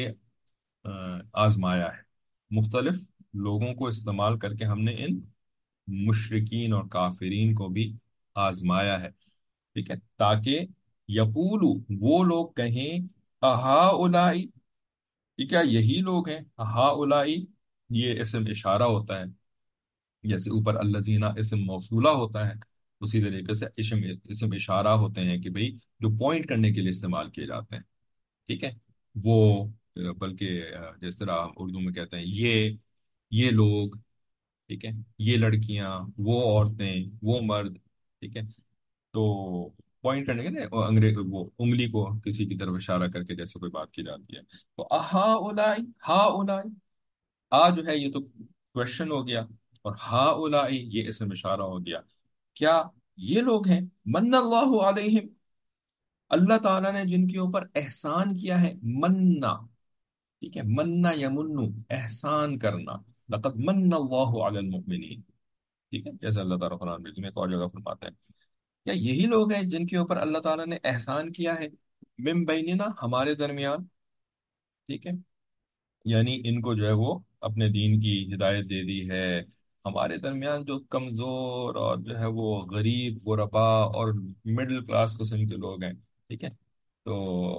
Speaker 1: آزمایا ہے. مختلف لوگوں کو استعمال کر کے ہم نے ان مشرکین اور کافرین کو بھی آزمایا ہے. ٹھیک ہے، تاکہ یقولو، وہ لوگ کہیں، اہا اولائی، کہ کیا یہی لوگ ہیں. اہا اولائی یہ اسم اشارہ ہوتا ہے، جیسے اوپر الذین اسم موصولہ ہوتا ہے، اسی طریقے سے اسم اشارہ ہوتے ہیں کہ بھئی جو پوائنٹ کرنے کے لیے استعمال کیے جاتے ہیں. ٹھیک ہے، وہ بلکہ جس طرح ہم اردو میں کہتے ہیں یہ لوگ. ٹھیک ہے، یہ لڑکیاں، وہ عورتیں، وہ مرد. ٹھیک ہے، تو پوائنٹ کرنے کے نا انگریز وہ انگلی کو کسی کی طرف اشارہ کر کے جیسے کوئی بات کی جاتی ہے. تو ہا اولائی، ہا اولائی، آ جو ہے یہ تو کوشچن ہو گیا، اور ہا اولائی یہ اسم اشارہ ہو گیا. کیا یہ لوگ ہیں من اللہ علیہم، اللہ تعالیٰ نے جن کے اوپر احسان کیا ہے. منا، ٹھیک ہے، منا یمنو، احسان کرنا. لقد من اللہ علی المؤمنین. ٹھیک ہے، جیسے اللہ تعالیٰ قرآن میں ایک اور جگہ فرماتے ہیں. کیا یہی لوگ ہیں جن کے اوپر اللہ تعالیٰ نے احسان کیا ہے. من بیننا، ہمارے درمیان. ٹھیک ہے، یعنی ان کو جو ہے وہ اپنے دین کی ہدایت دے دی ہے. ہمارے درمیان جو کمزور اور جو ہے وہ غریب غربا اور مڈل کلاس قسم کے لوگ ہیں. ٹھیک ہے، تو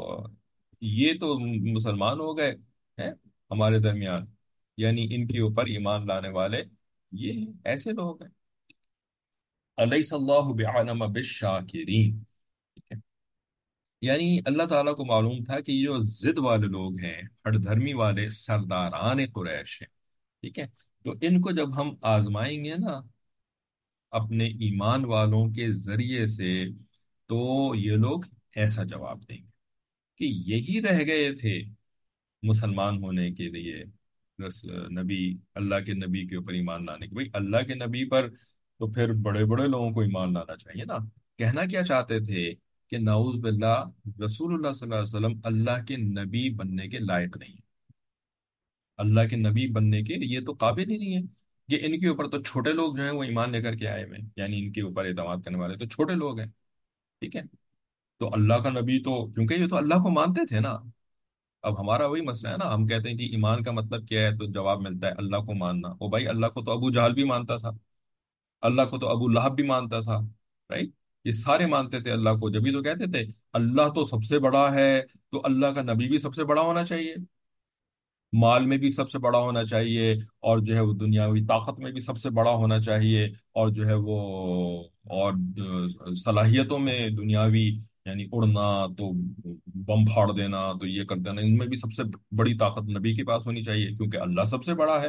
Speaker 1: یہ تو مسلمان ہو گئے ہیں ہمارے درمیان، یعنی ان کے اوپر ایمان لانے والے یہ ہیں، ایسے لوگ ہیں. الیس اللہ بعلم بالشاکرین. ٹھیک ہے، یعنی اللہ تعالیٰ کو معلوم تھا کہ یہ جو ضد والے لوگ ہیں، ہٹ دھرمی والے سرداران قریش ہیں. ٹھیک ہے، تو ان کو جب ہم آزمائیں گے نا اپنے ایمان والوں کے ذریعے سے، تو یہ لوگ ایسا جواب دیں گے کہ یہی رہ گئے تھے مسلمان ہونے کے لیے، بس نبی، اللہ کے نبی کے اوپر ایمان لانے کے. بھائی اللہ کے نبی پر تو پھر بڑے بڑے لوگوں کو ایمان لانا چاہیے نا. کہنا کیا چاہتے تھے کہ نعوذ باللہ رسول اللہ صلی اللہ علیہ وسلم اللہ کے نبی بننے کے لائق نہیں ہے. اللہ کے نبی بننے کے یہ تو قابل ہی نہیں ہے. یہ ان کے اوپر تو چھوٹے لوگ جو ہیں وہ ایمان لے کر کے آئے ہوئے ہیں، یعنی ان کے اوپر اعتماد کرنے والے تو چھوٹے لوگ ہیں. ٹھیک ہے، تو اللہ کا نبی تو کیونکہ یہ تو اللہ کو مانتے تھے نا. اب ہمارا وہی مسئلہ ہے نا، ہم کہتے ہیں کہ ایمان کا مطلب کیا ہے، تو جواب ملتا ہے اللہ کو ماننا. او بھائی اللہ کو تو ابو جہل بھی مانتا تھا، اللہ کو تو ابو لہب بھی مانتا تھا. رائٹ، یہ سارے مانتے تھے اللہ کو، جبھی تو کہتے تھے اللہ تو سب سے بڑا ہے، تو اللہ کا نبی بھی سب سے بڑا ہونا چاہیے، مال میں بھی سب سے بڑا ہونا چاہیے، اور جو ہے وہ دنیاوی طاقت میں بھی سب سے بڑا ہونا چاہیے، اور جو ہے وہ اور صلاحیتوں میں دنیاوی، یعنی اڑنا تو بم پھاڑ دینا تو یہ کر دینا، ان میں بھی سب سے بڑی طاقت نبی کے پاس ہونی چاہیے کیونکہ اللہ سب سے بڑا ہے.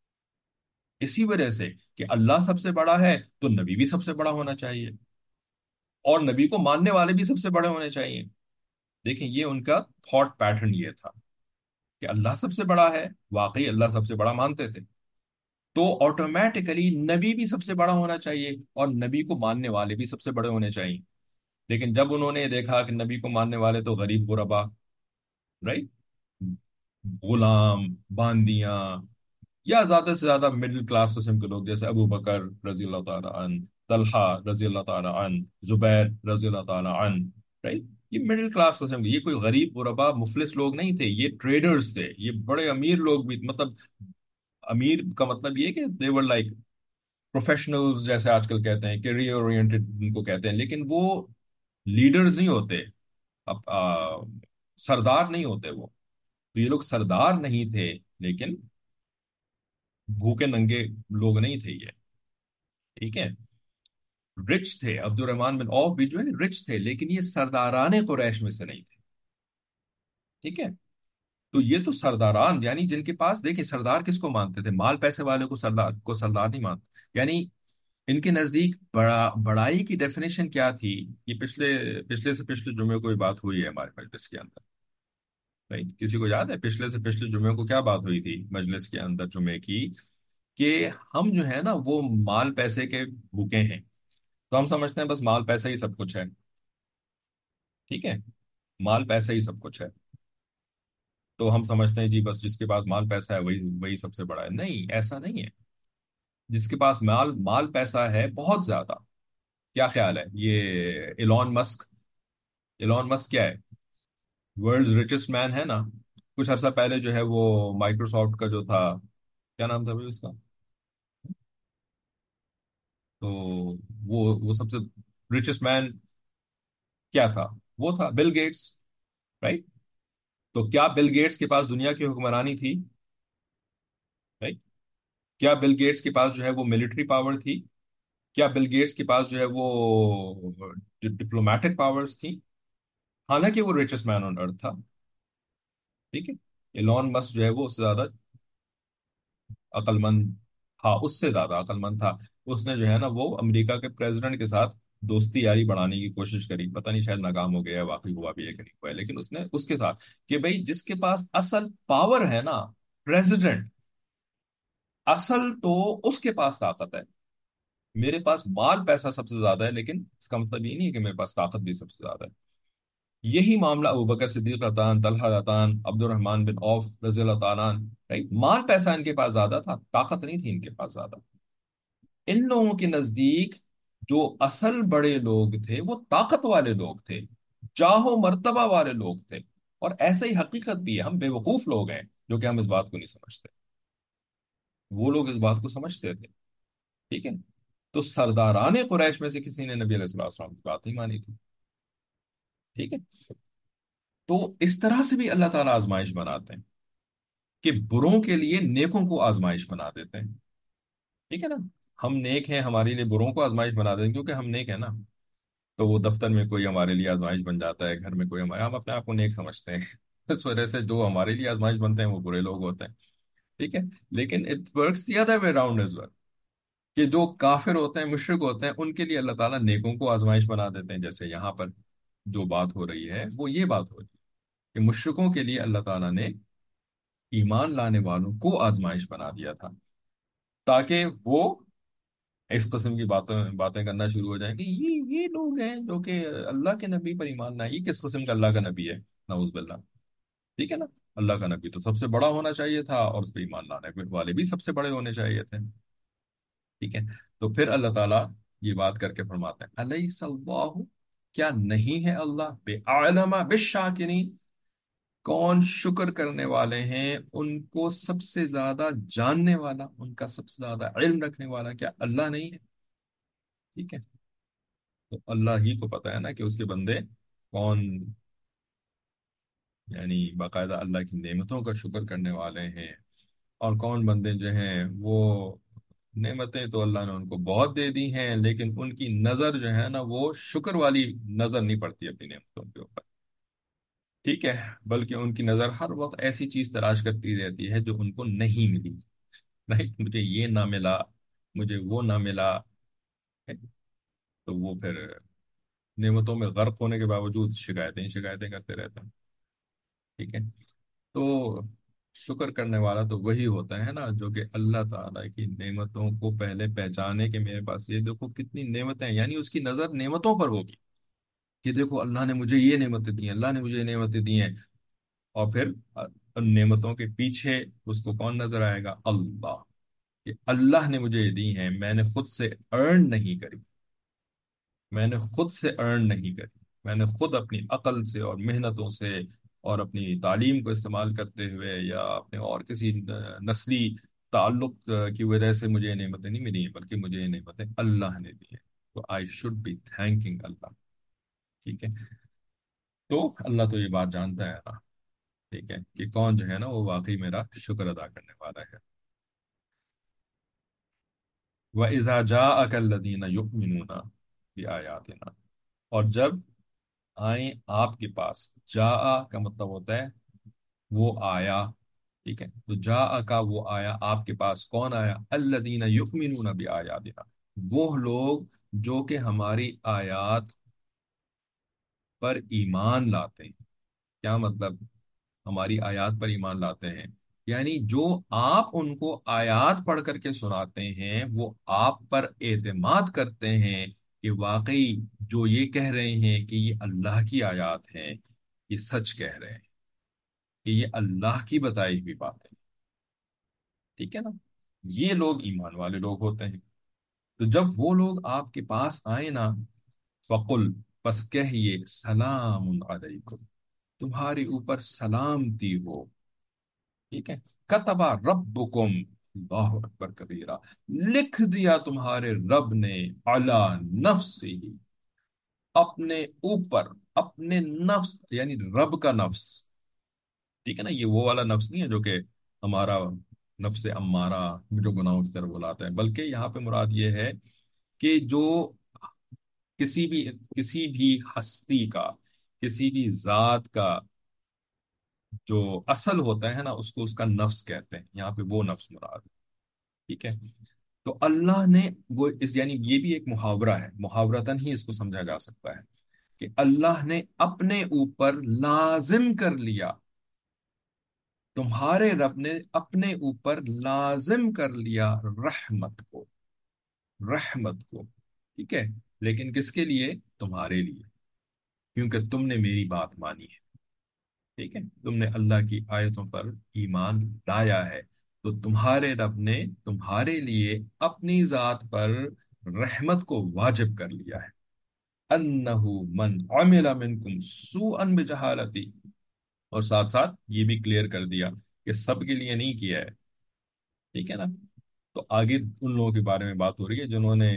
Speaker 1: اسی وجہ سے کہ اللہ سب سے بڑا ہے تو نبی بھی سب سے بڑا ہونا چاہیے، اور نبی کو ماننے والے بھی سب سے بڑے ہونے چاہیے. دیکھیں یہ ان کا تھاٹ پیٹرن یہ تھا کہ اللہ سب سے بڑا ہے، واقعی اللہ سب سے بڑا مانتے تھے، تو آٹومیٹیکلی نبی بھی سب سے بڑا ہونا چاہیے اور نبی کو ماننے والے بھی سب سے بڑے ہونے چاہیے. لیکن جب انہوں نے دیکھا کہ نبی کو ماننے والے تو غریب غربا، رائٹ، غلام، باندیاں، یا زیادہ سے زیادہ مڈل کلاس قسم کے لوگ، جیسے ابو بکر رضی اللہ تعالیٰ عنہ، طلحہ رضی اللہ تعالیٰ عنہ، زبیر رضی اللہ تعالیٰ عنہ، رائٹ؟ یہ مڈل کلاس قسم کے، یہ کوئی غریب غربا مفلس لوگ نہیں تھے، یہ ٹریڈرز تھے، یہ بڑے امیر لوگ بھی، مطلب امیر کا مطلب یہ کہ they were like پروفیشنلز جیسے آج کل کہتے ہیں، کیریئر اورینٹڈ ان کو کہتے ہیں، لیکن وہ لیڈرز نہیں ہوتے، اب سردار نہیں ہوتے وہ. تو یہ لوگ سردار نہیں تھے، لیکن بھوکے ننگے لوگ نہیں تھے یہ. ٹھیک ہے، رچ تھے. عبد الرحمن بن عوف بھی جو ہے رچ تھے، لیکن یہ سرداران قریش میں سے نہیں تھے. ٹھیک ہے. تو یہ تو سرداران، یعنی جن کے پاس، دیکھیں سردار کس کو مانتے تھے؟ مال پیسے والے کو سردار نہیں مانتے. یعنی ان کے نزدیک بڑائی کی ڈیفینیشن کیا تھی؟ یہ پچھلے سے پچھلے جمعے کو یہ بات ہوئی ہے ہمارے مجلس کے اندر. Right؟ کسی کو یاد ہے پچھلے سے پچھلے جمعے کو کیا بات ہوئی تھی مجلس کے اندر جمعے کی؟ کہ ہم جو ہے نا وہ مال پیسے کے بھوکے ہیں. تو ہم سمجھتے ہیں بس مال پیسہ ہی سب کچھ ہے. ٹھیک ہے، مال پیسہ ہی سب کچھ ہے. تو ہم سمجھتے ہیں جی بس جس کے پاس مال پیسہ ہے وہی وہی سب سے بڑا ہے. نہیں، ایسا نہیں ہے. جس کے پاس مال پیسہ ہے بہت زیادہ. کیا خیال ہے یہ ایلون مسک کیا ہے؟ ورلڈز ریچسٹ مین ہے نا. کچھ عرصہ پہلے جو ہے وہ مائکروسافٹ کا جو تھا، کیا نام تھا بھائی اس کا؟ تو وہ سب سے ریچسٹ مین کیا تھا؟ وہ تھا بل گیٹس. رائٹ؟ تو کیا بل گیٹس کے پاس دنیا کی حکمرانی تھی؟ رائٹ؟ کیا بل گیٹس کے پاس جو ہے وہ ملٹری پاور تھی؟ کیا بل گیٹس کے پاس جو ہے وہ ڈپلومیٹک پاورز تھی؟ حالانکہ وہ ریچسٹ مین آن ارتھ تھا. ٹھیک ہے. ایلون مسک جو ہے وہ اس سے زیادہ عقل مند تھا، اس سے زیادہ عقل مند تھا. اس نے جو ہے نا وہ امریکہ کے پریزیڈنٹ کے ساتھ دوستی یاری بڑھانے کی کوشش کری. پتہ نہیں شاید ناکام ہو گیا ہے، واقعی ہوا بھی ہے کہ نہیں ہوا ہے، لیکن اس نے اس کے ساتھ کہ بھائی جس کے پاس اصل پاور ہے نا، پریزیڈنٹ، اصل تو اس کے پاس طاقت ہے. میرے پاس مال پیسہ سب سے زیادہ ہے، لیکن اس کا مطلب یہ نہیں ہے کہ میرے پاس طاقت بھی سب سے زیادہ ہے. یہی معاملہ ابو بکر صدیق رضان، طلحہ رضان، عبد الرحمن بن عوف رضی اللہ تعالیٰ عنہ. رائٹ؟ مال پیسہ ان کے پاس زیادہ تھا، طاقت نہیں تھی ان کے پاس زیادہ. ان لوگوں کے نزدیک جو اصل بڑے لوگ تھے وہ طاقت والے لوگ تھے، جاہ و مرتبہ والے لوگ تھے. اور ایسے ہی حقیقت بھی ہے. ہم بے وقوف لوگ ہیں جو کہ ہم اس بات کو نہیں سمجھتے. وہ لوگ اس بات کو سمجھتے تھے. ٹھیک ہے. تو سرداران قریش میں سے کسی نے نبی علیہ الصلوۃ والسلام کی بات نہیں مانی تھی. ٹھیک ہے. تو اس طرح سے بھی اللہ تعالیٰ آزمائش بناتے ہیں کہ بروں کے لیے نیکوں کو آزمائش بنا دیتے ہیں. ٹھیک ہے نا. ہم نیک ہیں، ہمارے لیے بروں کو آزمائش بنا دیتے ہیں کیونکہ ہم نیک ہیں نا. تو وہ دفتر میں کوئی ہمارے لیے آزمائش بن جاتا ہے، گھر میں کوئی ہمارے، ہم اپنے آپ کو نیک سمجھتے ہیں. اس وجہ سے جو ہمارے لیے آزمائش بنتے ہیں وہ برے لوگ ہوتے ہیں. ٹھیک ہے. لیکن it works the other way round as well, کہ جو کافر ہوتے ہیں، مشرک ہوتے ہیں، ان کے لیے اللہ تعالیٰ نیکوں کو آزمائش بنا دیتے ہیں. جیسے یہاں پر جو بات ہو رہی ہے وہ یہ بات ہو رہی ہے کہ مشرکوں کے لیے اللہ تعالیٰ نے ایمان لانے والوں کو آزمائش بنا دیا تھا، تاکہ وہ اس قسم کی باتیں کرنا شروع ہو جائیں کہ یہ لوگ ہیں جو کہ اللہ کے نبی پر ایمان لائے، یہ کس قسم کا اللہ کا نبی ہے؟ نعوذ باللہ. ٹھیک ہے نا. اللہ کا نبی تو سب سے بڑا ہونا چاہیے تھا، اور اس پہ ایمان لانے والے بھی سب سے بڑے ہونے چاہیے تھے. ٹھیک ہے. تو پھر اللہ تعالیٰ یہ بات کر کے فرماتے ہیں الیس اللہ، کیا نہیں ہے اللہ بے عالم بالشاکرین، کون شکر کرنے والے ہیں ان کو سب سے زیادہ جاننے والا، ان کا سب سے زیادہ علم رکھنے والا کیا اللہ نہیں ہے؟ ٹھیک ہے. تو اللہ ہی کو پتا ہے نا کہ اس کے بندے کون، یعنی باقاعدہ اللہ کی نعمتوں کا شکر کرنے والے ہیں، اور کون بندے جو ہیں وہ نعمتیں تو اللہ نے ان کو بہت دے دی ہیں، لیکن ان کی نظر جو ہے نا وہ شکر والی نظر نہیں پڑتی اپنی نعمتوں کے اوپر. ٹھیک ہے. بلکہ ان کی نظر ہر وقت ایسی چیز تلاش کرتی رہتی ہے جو ان کو نہیں ملی. رائٹ؟ مجھے یہ نہ ملا، مجھے وہ نہ ملا. تو وہ پھر نعمتوں میں غرق ہونے کے باوجود شکایتیں ہی شکایتیں کرتے رہتے ہیں. ٹھیک ہے. تو شکر کرنے والا تو وہی ہوتا ہے نا جو کہ اللہ تعالیٰ کی نعمتوں کو پہلے پہچانے کہ میرے پاس یہ دیکھو کتنی نعمتیں ہیں، یعنی اس کی نظر نعمتوں پر ہوگی کہ دیکھو اللہ نے مجھے یہ نعمتیں دی ہیں، اللہ نے مجھے یہ نعمتیں دی ہیں. اور پھر ان نعمتوں کے پیچھے اس کو کون نظر آئے گا؟ اللہ، کہ اللہ نے مجھے یہ دی ہیں، میں نے خود سے ارن نہیں کری، میں نے خود سے ارن نہیں کری، میں نے خود اپنی عقل سے اور محنتوں سے اور اپنی تعلیم کو استعمال کرتے ہوئے یا اپنے اور کسی نسلی تعلق کی وجہ سے مجھے یہ نعمتیں نہیں ملی ہیں، بلکہ مجھے یہ نعمتیں اللہ نے دی ہیں، تو I should be thinking Allah. ٹھیک ہے، تو اللہ تو یہ بات جانتا ہے نا، ٹھیک ہے، کہ کون جو ہے نا وہ واقعی میرا شکر ادا کرنے والا ہے. وَإِذَا جَاءَكَ الَّذِينَ يُؤْمِنُونَ بِآيَاتِنَا، اور جب آئیں آپ کے پاس، جا کا مطلب ہوتا ہے وہ آیا. ٹھیک ہے، تو جا کا وہ آیا آپ کے پاس، کون آیا؟ الذین یؤمنون بآیاتنا، وہ لوگ جو کہ ہماری آیات پر ایمان لاتے ہیں. کیا مطلب ہماری آیات پر ایمان لاتے ہیں؟ یعنی جو آپ ان کو آیات پڑھ کر کے سناتے ہیں وہ آپ پر اعتماد کرتے ہیں کہ واقعی جو یہ کہہ رہے ہیں کہ یہ اللہ کی آیات ہیں، یہ سچ کہہ رہے ہیں، کہ یہ اللہ کی بتائی ہوئی بات ہے. ٹھیک ہے نا، یہ لوگ ایمان والے لوگ ہوتے ہیں. تو جب وہ لوگ آپ کے پاس آئے نا، فقل، پس کہیے، سلام علیکم، تمہارے اوپر سلامتی ہو. ٹھیک ہے، کتبہ ربکم، اللہ اکبر کبیرہ، لکھ دیا تمہارے رب نے، علی نفس ہی، اپنے اوپر، اپنے نفس یعنی رب کا نفس. ٹھیک ہے نا، یہ وہ والا نفس نہیں ہے جو کہ ہمارا نفس امارہ جو گناہوں کی طرف بلاتا ہے، بلکہ یہاں پہ مراد یہ ہے کہ جو کسی بھی ہستی کا، کسی بھی ذات کا جو اصل ہوتا ہے نا، اس کو اس کا نفس کہتے ہیں. یہاں پہ وہ نفس مراد ہے. ٹھیک ہے، تو اللہ نے وہ یعنی یہ بھی ایک محاورہ ہے، محاورتاً ہی اس کو سمجھا جا سکتا ہے کہ اللہ نے اپنے اوپر لازم کر لیا، تمہارے رب نے اپنے اوپر لازم کر لیا رحمت کو، رحمت کو. ٹھیک ہے، لیکن کس کے لیے؟ تمہارے لیے، کیونکہ تم نے میری بات مانی ہے. ٹھیک ہے، تم نے اللہ کی آیتوں پر ایمان لایا ہے، تو تمہارے رب نے تمہارے لیے اپنی ذات پر رحمت کو واجب کر لیا ہے. انہو من عمل منکم سوءا بجہالتی، اور ساتھ ساتھ یہ بھی کلیئر کر دیا کہ سب کے لیے نہیں کیا ہے. ٹھیک ہے نا، تو آگے ان لوگوں کے بارے میں بات ہو رہی ہے جنہوں نے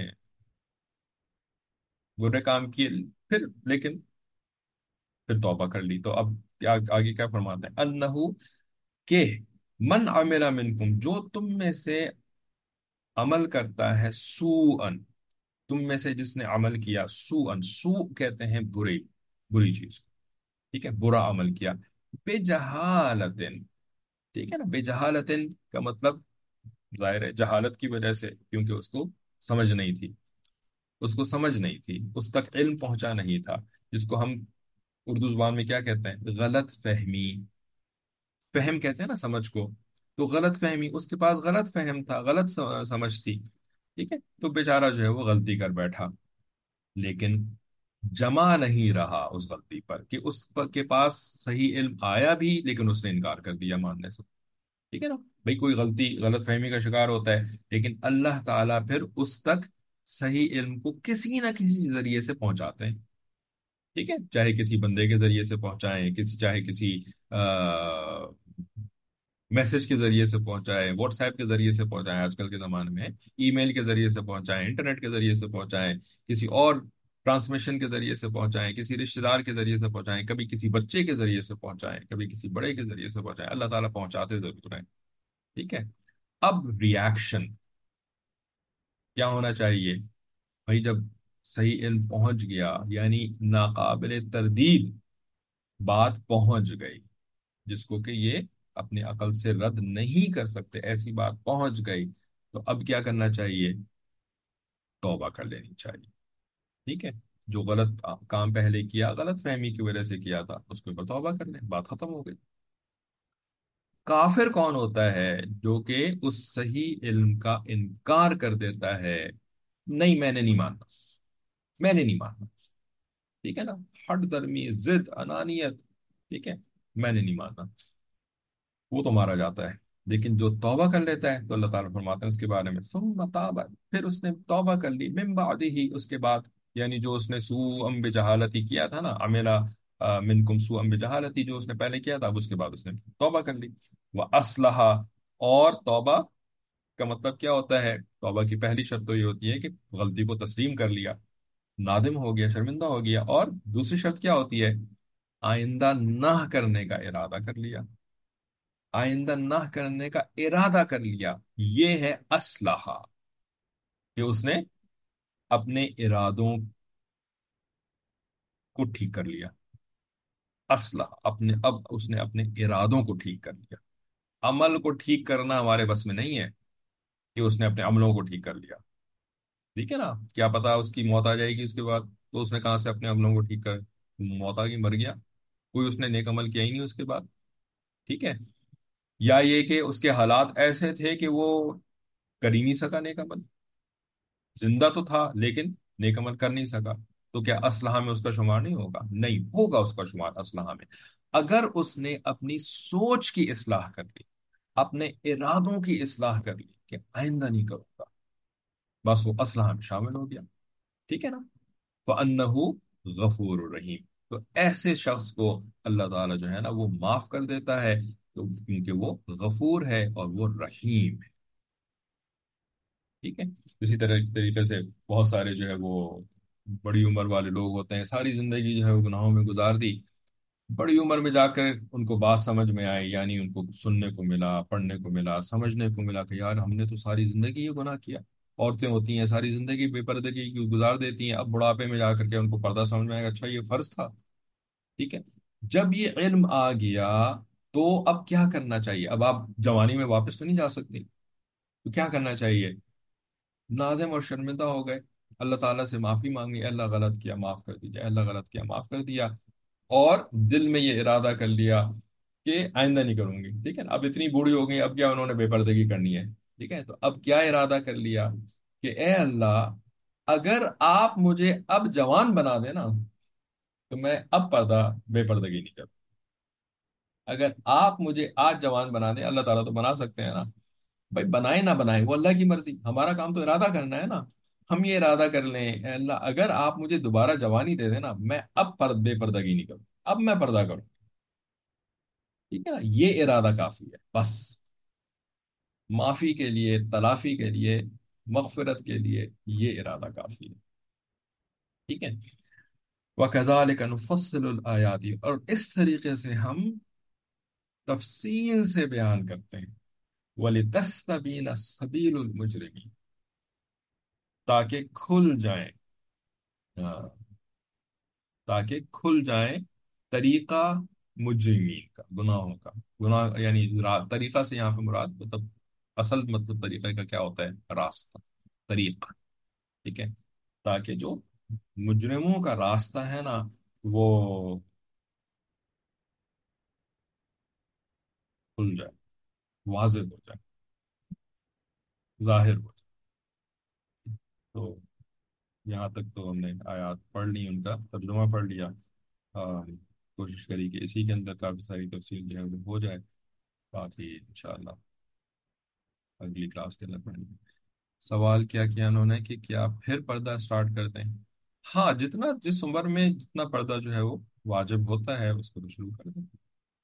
Speaker 1: برے کام کیے، پھر لیکن پھر توبہ کر لی. تو اب کیا آگے کیا فرماتے ہیں؟ انہو، کہ من عمل منکم، جو تم میں سے عمل کرتا ہے، سوءن، تم میں سے جس نے عمل کیا، سوءن، سوء کہتے ہیں بری، بری چیز. ٹھیک ہے، برا عمل کیا، بے جہالتن. ٹھیک ہے نا، بے جہالتن کا مطلب ظاہر ہے جہالت کی وجہ سے، کیونکہ اس کو سمجھ نہیں تھی، اس کو سمجھ نہیں تھی، اس تک علم پہنچا نہیں تھا، جس کو ہم اردو زبان میں کیا کہتے ہیں؟ غلط فہمی. فہم کہتے ہیں نا سمجھ کو، تو غلط فہمی، اس کے پاس غلط فہم تھا، غلط سمجھ تھی. ٹھیک ہے، تو بیچارہ جو ہے وہ غلطی کر بیٹھا، لیکن جمع نہیں رہا اس غلطی پر، کہ کے پاس صحیح علم آیا بھی لیکن اس نے انکار کر دیا ماننے سے. ٹھیک ہے نا، بھائی کوئی غلطی غلط فہمی کا شکار ہوتا ہے، لیکن اللہ تعالیٰ پھر اس تک صحیح علم کو کسی نہ کسی ذریعے سے پہنچاتے ہیں. ٹھیک ہے، چاہے کسی بندے کے ذریعے سے پہنچائیں، چاہے کسی میسج کے ذریعے سے پہنچائیں، واٹس ایپ کے ذریعے سے پہنچائیں، آج کل کے زمانے میں ای میل کے ذریعے سے پہنچائیں، انٹرنیٹ کے ذریعے سے پہنچائیں، کسی اور ٹرانسمیشن کے ذریعے سے پہنچائیں، کسی رشتہ دار کے ذریعے سے پہنچائیں، کبھی کسی بچے کے ذریعے سے پہنچائیں، کبھی کسی بڑے کے ذریعے سے پہنچائیں، اللہ تعالیٰ پہنچاتے ضرور ہیں. ٹھیک ہے، اب ریاکشن کیا ہونا چاہیے؟ بھائی جب صحیح علم پہنچ گیا، یعنی ناقابل تردید بات پہنچ گئی، جس کو کہ یہ اپنی عقل سے رد نہیں کر سکتے، ایسی بات پہنچ گئی، تو اب کیا کرنا چاہیے؟ توبہ کر لینی چاہیے. ٹھیک ہے، جو غلط کام پہلے کیا، غلط فہمی کی وجہ سے کیا تھا، اس کے اوپر توبہ کر لیں، بات ختم ہو گئی. کافر کون ہوتا ہے؟ جو کہ اس صحیح علم کا انکار کر دیتا ہے، نہیں میں نے نہیں ماننا، میں نے نہیں ماننا. ٹھیک ہے نا، ہٹ درمی، ضد، انانیت. ٹھیک ہے، میں نے نہیں ماننا. وہ تو مارا جاتا ہے۔ لیکن جو توبہ کر لیتا ہے تو اللہ تعالیٰ فرماتے ہیں اس کے بارے میں، ثم تاب، پھر اس نے توبہ کر لی، من بعد ہی، اس کے بعد، یعنی جو اس نے سوء بجہالتی کیا تھا نا، عملا منکم سوء بجہالتی، جو اس نے پہلے کیا تھا، اب اس کے بعد اس نے توبہ کر لی، وہ اسلحہ، اور توبہ کا مطلب کیا ہوتا ہے؟ توبہ کی پہلی شرط تو یہ ہوتی ہے کہ غلطی کو تسلیم کر لیا، نادم ہو گیا، شرمندہ ہو گیا، اور دوسری شرط کیا ہوتی ہے؟ آئندہ نہ کرنے کا ارادہ کر لیا، آئندہ نہ کرنے کا ارادہ کر لیا، یہ ہے اسلحہ، کہ اس نے اپنے ارادوں کو ٹھیک کر لیا، اسلحہ اپنے، اب اس نے اپنے ارادوں کو ٹھیک کر لیا۔ عمل کو ٹھیک کرنا ہمارے بس میں نہیں ہے کہ اس نے اپنے عملوں کو ٹھیک کر لیا، ٹھیک ہے نا؟ کیا پتا اس کی موت آ جائے گی اس کے بعد، تو اس نے کہاں سے اپنے عملوں کو ٹھیک کر، موت آ گئی، مر گیا، کوئی اس نے نیک عمل کیا ہی نہیں اس کے بعد، ٹھیک ہے؟ یا یہ کہ اس کے حالات ایسے تھے کہ وہ کر ہی نہیں سکا نیک عمل، زندہ تو تھا لیکن نیک عمل کر نہیں سکا، تو کیا اسلحہ میں اس کا شمار نہیں ہوگا؟ نہیں ہوگا اس کا شمار اسلحہ میں، اگر اس نے اپنی سوچ کی اصلاح کر لی، اپنے ارادوں کی اصلاح کر لی کہ آئندہ نہیں کروں گا، بس وہ اسلحہ میں شامل ہو گیا، ٹھیک ہے نا؟ فَأَنَّهُ غفور الرحیم، تو ایسے شخص کو اللہ تعالیٰ جو ہے نا وہ معاف کر دیتا ہے، تو کیونکہ وہ غفور ہے اور وہ رحیم ہے، ٹھیک ہے؟ اسی طریقے سے بہت سارے جو ہے وہ بڑی عمر والے لوگ ہوتے ہیں، ساری زندگی جو ہے وہ گناہوں میں گزار دی، بڑی عمر میں جا کر ان کو بات سمجھ میں آئی، یعنی ان کو سننے کو ملا، پڑھنے کو ملا، سمجھنے کو ملا کہ یار ہم نے تو ساری زندگی یہ گناہ کیا۔ عورتیں ہوتی ہیں ساری زندگی بے پردگی کی گزار دیتی ہیں، اب بڑھاپے میں جا کر کے ان کو پردہ سمجھ میں آئے گا، اچھا یہ فرض تھا، ٹھیک ہے؟ جب یہ علم آ گیا تو اب کیا کرنا چاہیے؟ اب آپ جوانی میں واپس تو نہیں جا سکتی، تو کیا کرنا چاہیے؟ نادم اور شرمندہ ہو گئے، اللہ تعالیٰ سے معافی مانگی، اللہ غلط کیا معاف کر دیجیے، اللہ غلط کیا معاف کر دیا، اور دل میں یہ ارادہ کر لیا کہ آئندہ نہیں کروں گی، ٹھیک ہے نا؟ اب اتنی بوڑھی ہو گئی، اب کیا انہوں نے بے پردگی کرنی ہے، ٹھیک ہے؟ تو اب کیا ارادہ کر لیا کہ اے اللہ، اگر آپ مجھے اب جوان بنا دیں نا تو میں اب بے پردگی نہیں کروں، اگر آپ مجھے آج جوان بنا دیں، اللہ تعالیٰ تو بنا سکتے ہیں نا، بھائی بنائے نہ بنائے وہ اللہ کی مرضی، ہمارا کام تو ارادہ کرنا ہے نا، ہم یہ ارادہ کر لیں اے اللہ اگر آپ مجھے دوبارہ جوانی دے دینا، میں اب بے پردگی نہیں کروں، اب میں پردہ کروں، ٹھیک ہے نا؟ یہ ارادہ کافی ہے بس، معافی کے لیے، تلافی کے لیے، مغفرت کے لیے یہ ارادہ کافی ہے، ٹھیک ہے؟ وَكَذَلِكَ نُفَصِّلُ الْآيَاتِ، اور اس طریقے سے ہم تفصیل سے بیان کرتے ہیں، وَلِتَسْتَبِينَ سَبِيلُ الْمُجْرِمِينَ، تاکہ کھل جائیں، ہاں، تاکہ کھل جائیں طریقہ مجرمین کا، گناہوں کا، گناہ یعنی طریقہ سے یہاں پہ مراد مطلب اصل مطلب طریقے کا کیا ہوتا ہے؟ راستہ، طریق، ٹھیک ہے؟ تاکہ جو مجرموں کا راستہ ہے نا وہ کھل جائے، واضح ہو جائے، ظاہر ہو جائے، تو یہاں تک تو ہم نے آیات پڑھ لی، ان کا ترجمہ پڑھ لیا، کوشش کری کہ اسی کے اندر کافی ساری تفصیل جو ہے وہ ہو جائے، باقی انشاءاللہ اگلی کلاس کے اندر پڑھیں گے۔ سوال کیا کیا انہوں نے کہ کیا پھر پردہ اسٹارٹ کر دیں؟ ہاں، جتنا جس عمر میں جتنا پردہ جو ہے وہ واجب ہوتا ہے اس کو تو شروع کر دیں۔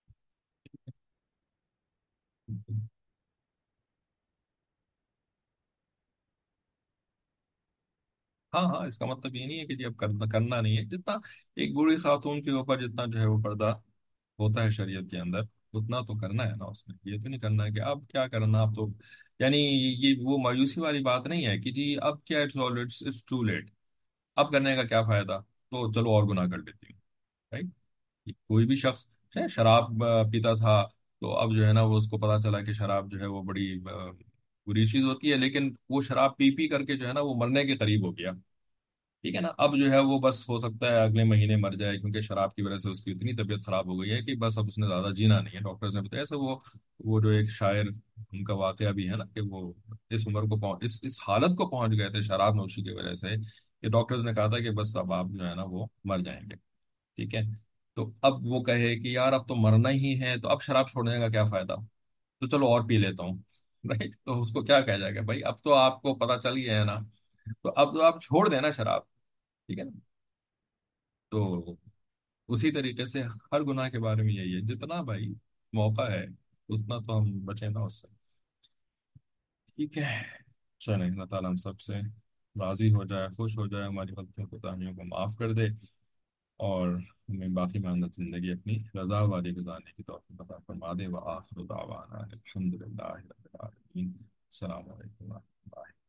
Speaker 1: ہاں ہاں، اس کا مطلب یہ نہیں ہے کہ جی اب کرنا نہیں ہے، جتنا ایک بوڑھی خاتون کے اوپر جتنا جو ہے وہ پردہ ہوتا ہے شریعت کے اندر، اتنا تو کرنا ہے نا اس نے، یہ تو نہیں کرنا ہے کہ اب کیا کرنا، اب تو یعنی یہ وہ مایوسی والی بات نہیں ہے کہ جی اب کیا، اٹس ٹو لیٹ، اب کرنے کا کیا فائدہ، تو چلو اور گناہ کر لیتی ہوں، رائٹ؟ کوئی بھی شخص چاہے شراب پیتا تھا، تو اب جو ہے نا وہ اس کو پتا چلا کہ شراب جو ہے وہ بڑی بری چیز ہوتی ہے، لیکن وہ شراب پی پی کر کے جو ہے نا وہ مرنے کے قریب ہو گیا، ٹھیک ہے نا؟ اب جو ہے وہ بس ہو سکتا ہے اگلے مہینے مر جائے، کیونکہ شراب کی وجہ سے اس کی اتنی طبیعت خراب ہو گئی ہے کہ بس اب اس نے زیادہ جینا نہیں ہے، ڈاکٹرز نے بتایا ایسے، وہ جو ایک شاعر، ان کا واقعہ بھی ہے نا کہ وہ اس عمر کو اس حالت کو پہنچ گئے تھے شراب نوشی کی وجہ سے کہ ڈاکٹرز نے کہا تھا کہ بس اب آپ جو ہے نا وہ مر جائیں گے، ٹھیک ہے؟ تو اب وہ کہے کہ یار اب تو مرنا ہی ہے، تو اب شراب چھوڑنے کا کیا فائدہ، تو چلو اور پی لیتا ہوں، رائٹ؟ تو اس کو کیا کہا جائے گا بھائی، اب تو آپ کو پتا چل گیا ہے نا، تو اب تو آپ چھوڑ دینا شراب، ٹھیک ہے نا؟ تو اسی طریقے سے ہر گناہ کے بارے میں یہی ہے، جتنا بھائی موقع ہے اتنا تو ہم بچیں نا اس سے، ٹھیک ہے؟ چلیں، اللہ تعالیٰ ہم سب سے راضی ہو جائے، خوش ہو جائے، ہماری غلطیوں کوتاہیوں کو معاف کر دے، اور ہمیں باقی ماندہ زندگی اپنی رضا والی گزارنے کی توفیق عطا فرما دے۔ وآخر دعوانا الحمد للہ رب العالمین۔ السلام علیکم ورحمۃ اللہ۔